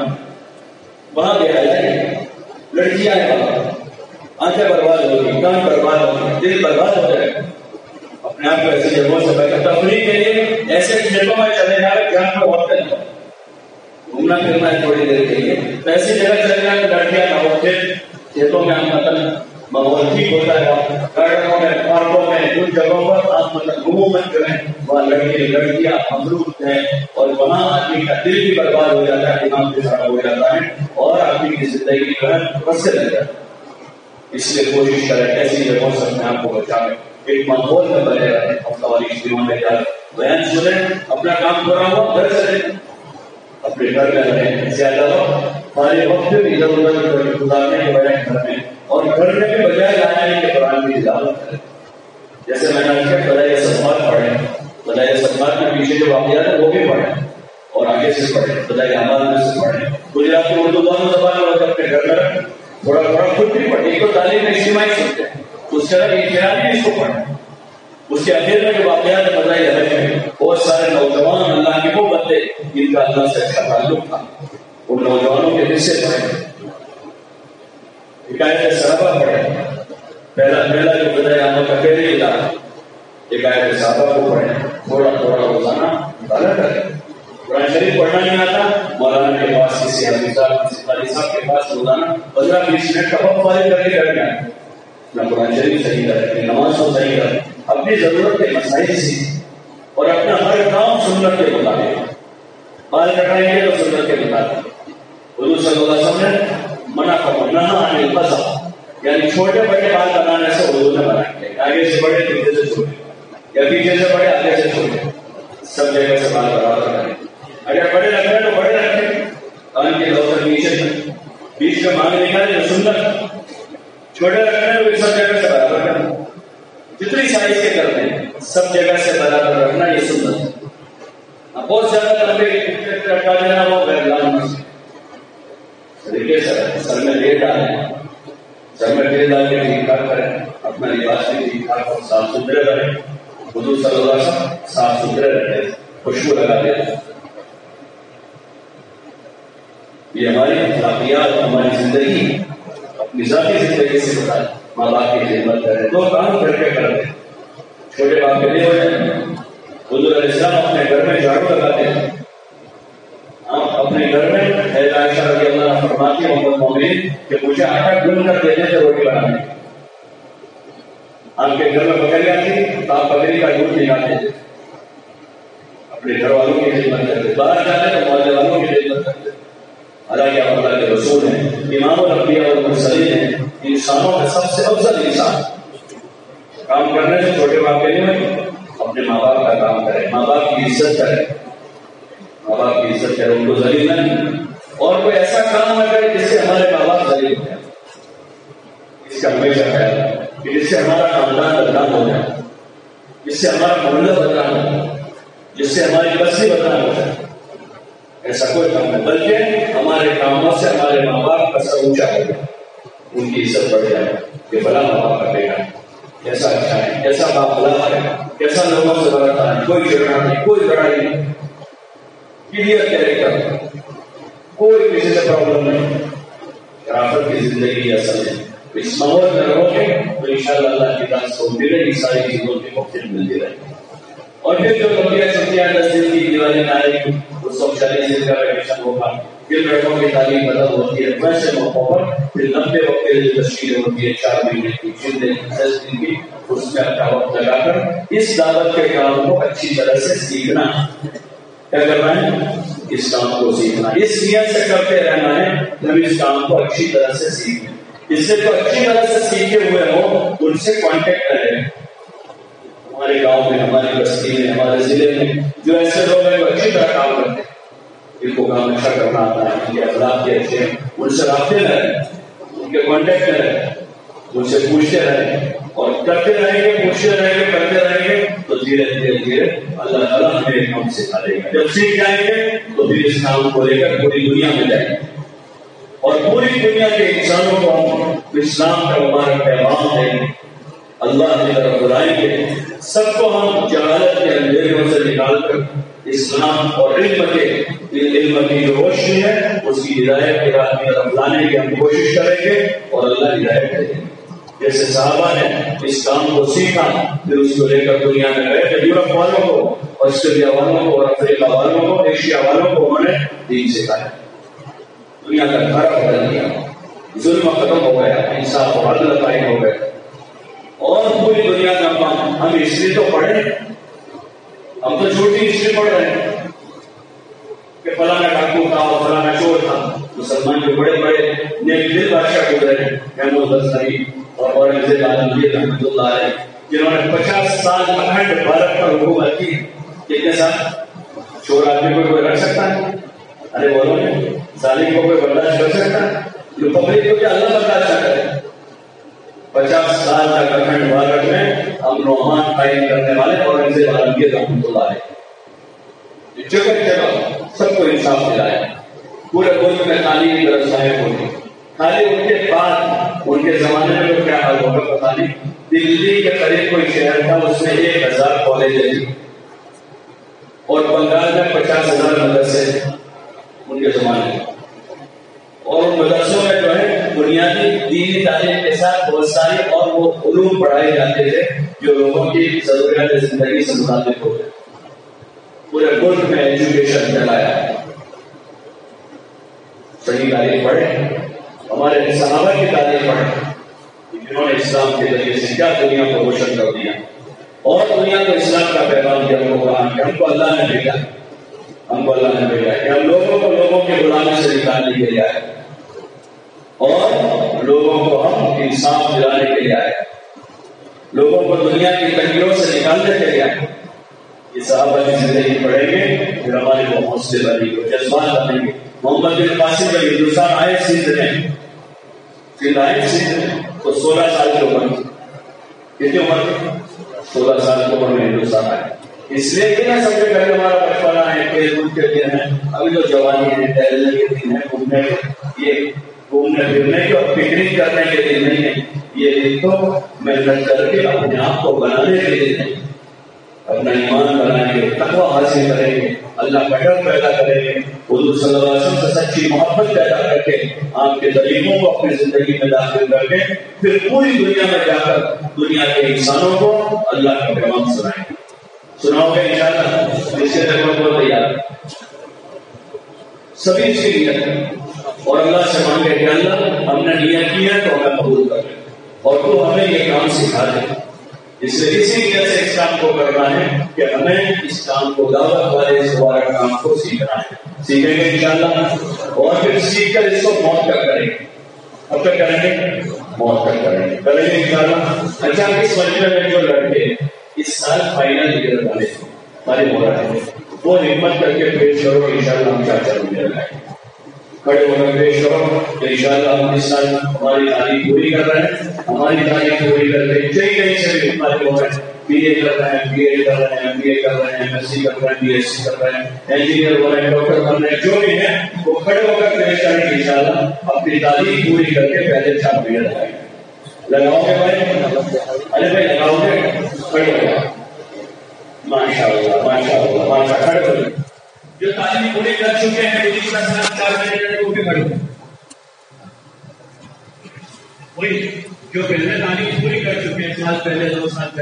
وہاں گیا جائے. لڑکیاں ہیں وہاں، آنکھیں برباد ہوگی، کان برباد ہوگی، دل برباد ہو جائے. اپنے آپ کو ایسی جگہوں سے بچا. تفریح کے لیے ایسے جگہوں میں چلے جائے جہاں پہ وقت نہیں گھومنا پھرنا ہے تھوڑی دیر کے لیے، تو ایسی جگہ چلے جائیں کہ لڑکیاں نہ ہوتے، کھیتوں میں ہم مطلب ماحول ٹھیک ہوتا ہے، گارڈنوں میں پارکوں میں ان جگہوں پر آپ مطلب عموماً جو ہے وہاں لڑکے لڑکیاں مملوک ہیں اور وہاں آدمی کا دل بھی برباد ہو جاتا ہے، دماغ بھی خراب ہو جاتا ہے اور آدمی کی زندگی جو ہے بسے لگ جاتا ہے. اس لیے کوشش کریں ایسی جگہوں سے اپنے آپ کو بچائیں، ایک ماحول میں بنے رہے. ہفتہ میں جا بیان سنیں، اپنا کام پورا ہو گھر سے اپنے گھر میں رہیں، زیادہ ہمارے وقت بھی ادھر ادھر گزارنے کے بجائے گھر میں اور گھر میں بھی بجائے لانے کے قرآن کی تلاوت کریں. جیسے میں نے کہا بدائے صدقات پڑھیں، بدائے صدقات کے پیچھے جو واقعات ہیں وہ بھی پڑھیں اور آگے سے پڑھیں، بدائے اعمال میں سے پڑھیں. گجرات کی اردو دونوں زبان میں اپنے گھر میں رکھیں، تھوڑا تھوڑا خود بھی پڑھیں. ایک تو تعلیم اجتماعی سنتے ہیں، اس طرح انفرادی اس کو پڑھیں. اس کے اخیر میں جو واقعات بدائے حج میں بہت سارے نوجوان اللہ کے وہ بندے جن کا اللہ سے اچھا تعلق تھا، ان نوجوانوں کے حصے پڑھیں. حکایت صحابہ پڑھیں، پہلا پہلا جو بدائے احمد کا پہلے ادارہ حکایت صحابہ کو پڑھیں، تھوڑا تھوڑا روزانہ مطالعہ کریں. قرآن شریف پڑھنا نہیں آتا مولانا کے پاس، کسی حافظ صاحب کسی قاری صاحب کے پاس روزانہ پندرہ بیس منٹ کا وقت فارغ کر کے بیٹھ جائیں. اپنا قرآن شریف صحیح کریں، اپنی نماز کو صحیح کریں، اپنی ضرورت کے مسائل سیکھیں اور اپنا ہر کام سنت کے مطابق. بال کٹائیں گے تو سنت کے مطابق. حضور صلی اللہ علیہ وسلم نے منع فرمایا عن القصا، یعنی چھوٹے بڑے بال بنانے سے حضور نے منع کیا. آگے سے بڑے پیچھے سے چھوٹے یا پیچھے سے بڑے آگے سے چھوٹے، سب جگہ سے بال برابر کریں. اگر بڑے رکھ رہے تو بڑے رکھیں، کان کے لوثر نیچے سے بیچ میں مانگ نکالے تو سنت. چھوٹے رکھ رہے تو سب جگہ سے برابر کریں، جتنی سائز کے کرتے ہیں سب جگہ سے برابر رکھنا یہ سنت ہے. بہت زیادہ لمبے رکھا دینا وہ غیر لازمی طریقے سے سر میں تیل ڈالیں، سر میں تیل ڈال کے ٹھیک ٹھاک کریں، اپنا لباس بھی ٹھیک ٹھاک صاف ستھرے رہیں. حضور صلی اللہ علیہ وسلم صاف ستھرے رہتے، خوشبو لگا دیتے. یہ ہماری اخلاقیات ہماری زندگی اپنی ذاتی زندگی سے بتائیں. ماں باپ کی خدمت کریں، دو کام کر کے کرتے ہیں. چھوٹے باپ کے لیے ہو جائیں. حضور علیہ السلام اپنے گھر میں جھاڑو لگاتے ہیں. آپ اپنے گھر میں حضرت عائشہ رضی اللہ عنہا فرماتی ہیں ام المؤمنین کہ مجھے آٹا گوندھ کر دینے سے روٹی بنانے. آپ کے گھر میں بکری آتی تو آپ بکری کا دودھ نکالتے تھے، اپنے گھر والوں کی خدمت کرتے. باہر جاتے تو محلے والوں کی خدمت کرتے. حالانکہ آپ اللہ کے رسول ہیں، امام الانبیاء والمرسلین ہیں، انسانوں میں سب سے افضل انسان. کام کرنے سے چھوٹے باپ کے لیے اپنے ماں باپ کا کام کریں، ماں باپ کی عزت کریں، ماں باپ کی عزت کریں، ان کو ذلیل نہ کریں. اور کوئی ایسا کام نہ کرے جس سے ہمارے ماں باپ ذلیل ہو جائیں. اس کا ہمیشہ خیال ہے کہ جس سے ہمارا خاندان بدنام ہو جائے، جس سے ہمارا محلہ بدنام ہو جائے، جس سے ہماری بستی بدنام ہو جائے. ایسا کوئی کام نہیں، بلکہ ہمارے کاموں سے ہمارے ماں باپ کا سر اونچا ہو جائے، ان کی عزت بڑھ جائے کہ بڑا ماں باپ کا بیٹا کیسا اچھا ہے، کیسا باخلاق ہے، کیسا لوگوں سے برتا ہے، کوئی جھگڑا نہیں، کوئی لڑائی نہیں، کلیئر کیریکٹر، کوئی کسی سے پرابلم نہیں. شرافت کی زندگی اصل ہے. اس ماحول میں رہو گے تو انشاءاللہ اللہ کی طرف سے ملے گی ساری چیزوں کی مفت ملتی رہے گی. اور پھر جو لمبیاں چھٹیاں دس دن کی دیوالی آئے گی اس وقت چالیس دن کا ویکیشن ہوگا، پھر لڑکوں کی تعلیم بدل ہوتی ہے. ویسے موقعوں پر پھر لمبے وقت کی جو تشکیلیں ہوتی ہے چار مہینے کی، چھ دن کی، دس دن کی، اس میں اپنا وقت لگا کر اس دعوت کے کام کو اچھی طرح سے سیکھنا. کیا کرنا ہے؟ اس کام کو سیکھنا. اس نیت سے کرتے رہنا ہے کہ ہم اس کام کو اچھی طرح سے سیکھیں. اس سے تو اچھی طرح سے سیکھے ہوئے ہوں ان سے کانٹیکٹ کریں. ہمارے گاؤں میں، ہماری بستی میں، ہمارے ضلع میں جو ایسے لوگ ہیں جو اچھی طرح کام کرتے ہیں، ان کو کام اچھا کرنا آتا ہے، ان کے اخلاق کے اچھے ہیں، ان سے رابطے میں رہیں، ان کے کانٹیکٹ میں رہیں، ان سے پوچھتے رہیں اور کرتے رہیں گے، پوچھتے رہیں گے، کرتے رہیں گے تو دھیرے دھیرے دھیرے اللہ تعالیٰ ہمیں کام سکھا دے گا. جب سیکھ جائیں گے تو پھر اس کام کو لے کر پوری دنیا میں جائیں گے اور پوری دنیا کے انسانوں کو ہم اسلام کا مبارک پیغام دیں گے، اللہ کی طرف بلائیں گے. سب کو ہم جہالت کے اندھیروں سے نکال کر اسلام اور علم کے علم کی جو روشنی ہے اس کی ہدایت کے راہ کی طرف لانے کی ہم کوشش کریں گے اور اللہ ہدایت کریں گے. جیسے صحابہ نے اس کام کو سیکھا، پھر اس کو لے کر دنیا میں گئے تھے. یورپ والوں کو، آسٹریلیا والوں کو، اور افریقہ والوں کو، ایشیا والوں کو انہوں نے دین سکھایا. دنیا کا گھر بدل دیا، ظلم ختم ہو گیا، انصاف اور عدل قائم ہو گیا. اور پوری دنیا کا کام ہم ہسٹری تو پڑھیں، ہم تو چھوٹی ہسٹری پڑھ رہے ہیں کہ فلانا ڈاکو تھا اور فلانا چور تھا. مسلمان جو بڑے بڑے نیک دل بادشاہ گزرے ہیں، محمود غزنوی اور اورنگزیب عالمگیر رحمۃ اللہ علیہ، جنہوں نے پچاس سال اکھنڈ بھارت پر حکومت کی. کتنے سال؟ چور آدمی کو کوئی رکھ سکتا ہے؟ ارے بولو نا، ظالم کو کوئی برداشت کر سکتا ہے؟ جو پبلک کو کیا اللہ برداشت نہ کرے؟ پچاس سال تک اکھنڈ بھارت میں امن و امان قائم کرنے والے اورنگزیب عالمگیر رحمۃ اللہ علیہ جگہ جگہ سب کو انصاف دلایا. پورے ملک میں تعلیمی ویوستھائیں ہوگی. خالی ان کے بعد ان کے زمانے میں تو کیا حال ہوگا پتا نہیں. دلی کے قریب کوئی شہر تھا، اس میں ایک ہزار کالجیں تھی اور بنگال میں پچاس ہزار مدرسے ان کے زمانے میں. اور ان مدرسوں میں جو ہے بنیادی دینی تعلیم کے ساتھ بہت ساری اور وہ علوم پڑھائے جاتے تھے جو لوگوں کی ضروریات زندگی سے مطابق ہوتے. پورے ملک میں ایجوکیشن چلایا. صحیح تعلیم پڑھے، ہمارے صحابہ کی تعلیم پڑھے جنہوں نے اسلام کے ذریعے سے کیا دنیا کو روشن کر دیا اور دنیا کو اسلام کا پیغام دیا. ہم کو کہا کہ ہم کو اللہ نے بھیجا، ہم کو اللہ نے بھیجا کہ ہم لوگوں کو لوگوں کے غلامی سے نکالنے کے لیے آئے اور لوگوں کو ہم انصاف دلانے کے لیے آئے، لوگوں کو دنیا کی تنگیوں سے نکالنے کے لیے آئے. یہ صحابہ کی زندگی پڑھیں گے پھر ہمارے وہ حوصلے بنیں گے، جذبات بنیں گے. محمد بن قاسم جب ہندوستان آئے سندھ میں، سندھ آئے سندھ میں تو سولہ سال کی عمر تھی. کتنی عمر تھی؟ سولہ سال کی عمر میں ہندوستان آئے. اس لیے یہ نہ سمجھے کہ ہمارا بچپنا ہے، کھیل کود کے دن ہے، ابھی جو جوانی ہے، ٹہلنے کے دن ہے، گھومنے کے، یہ گھومنے پھرنے کے اور پکنک کرنے کے دن نہیں ہے. یہ دن تو محنت کر کے اپنے آپ کو بنانے کے دن ہے. اپنا ایمان بنائیں گے، تقویٰ حاصل کریں گے، اللہ کا ڈر پیدا کریں گے، حضور صلی اللہ علیہ وسلم سے سچی محبت پیدا کر کے آپ کے طریقوں کو اپنی زندگی میں داخل کر کے پھر پوری دنیا میں جا کر دنیا کے انسانوں کو اللہ کا پیغام سنائیں گے. سناؤ گے انشاءاللہ؟ اس کے لیے بہت تیار سبھی اس کی نیت ہے اور اللہ سے مانگے کہ اللہ ہم نے نیت کی ہے تو ہمیں قبول کر لے اور تو ہمیں یہ کام سکھا دے. اس لیے اسی نیت سے اس کام کو کرنا ہے کہ ہمیں اس کام کو دعوت والے اس مبارک کام کو سیکھنا ہے. سیکھیں گے انشاءاللہ اور پھر سیکھ کر اس کو موت تک کریں گے. اب تک کریں گے موت تک کریں گے کریں گے انشاءاللہ. اچھا اس مجمع میں جو لڑکے اس سال فائنل نکل والے ہمارے ہو رہا ہے وہ ہمت کر کے پیش کرو انشاءاللہ ہم چار چار مجھے لگائیں کھڑے ہو کر پیش کرو. انشاءاللہ ہم اس سال ہماری تعلیم پوری کر رہے ہیں ہماری تعلیم پوری کر رہے ہیں کئی کہیں سے بھی ہمارے لوگ ہیں بی اے کر رہے ہیں بی ایڈ کر رہے ہیں ایم بی اے کر رہے ہیں ایم ایس سی کر رہے ہیں بی ایس سی کر رہے ہیں انجینئر ہو رہے ہیں ڈاکٹر بن رہے ہیں جو بھی ہیں وہ کھڑے ہو کر پیش کریں گے انشاءاللہ اپنی تعلیم پوری کر کے پہلے چار مجھے لگائیں گے. لگاؤ گے بھائی؟ ارے بھائی لگاؤ گے؟ کھڑے ہو جاؤ. ماشاء اللہ ماشاء اللہ ماشاء کھڑے ہو جائے جو تعلیم پوری کر چکے ہیں وہی جو پہلے تعلیم پوری کر چکے ہیں سال پہلے دو سال پہلے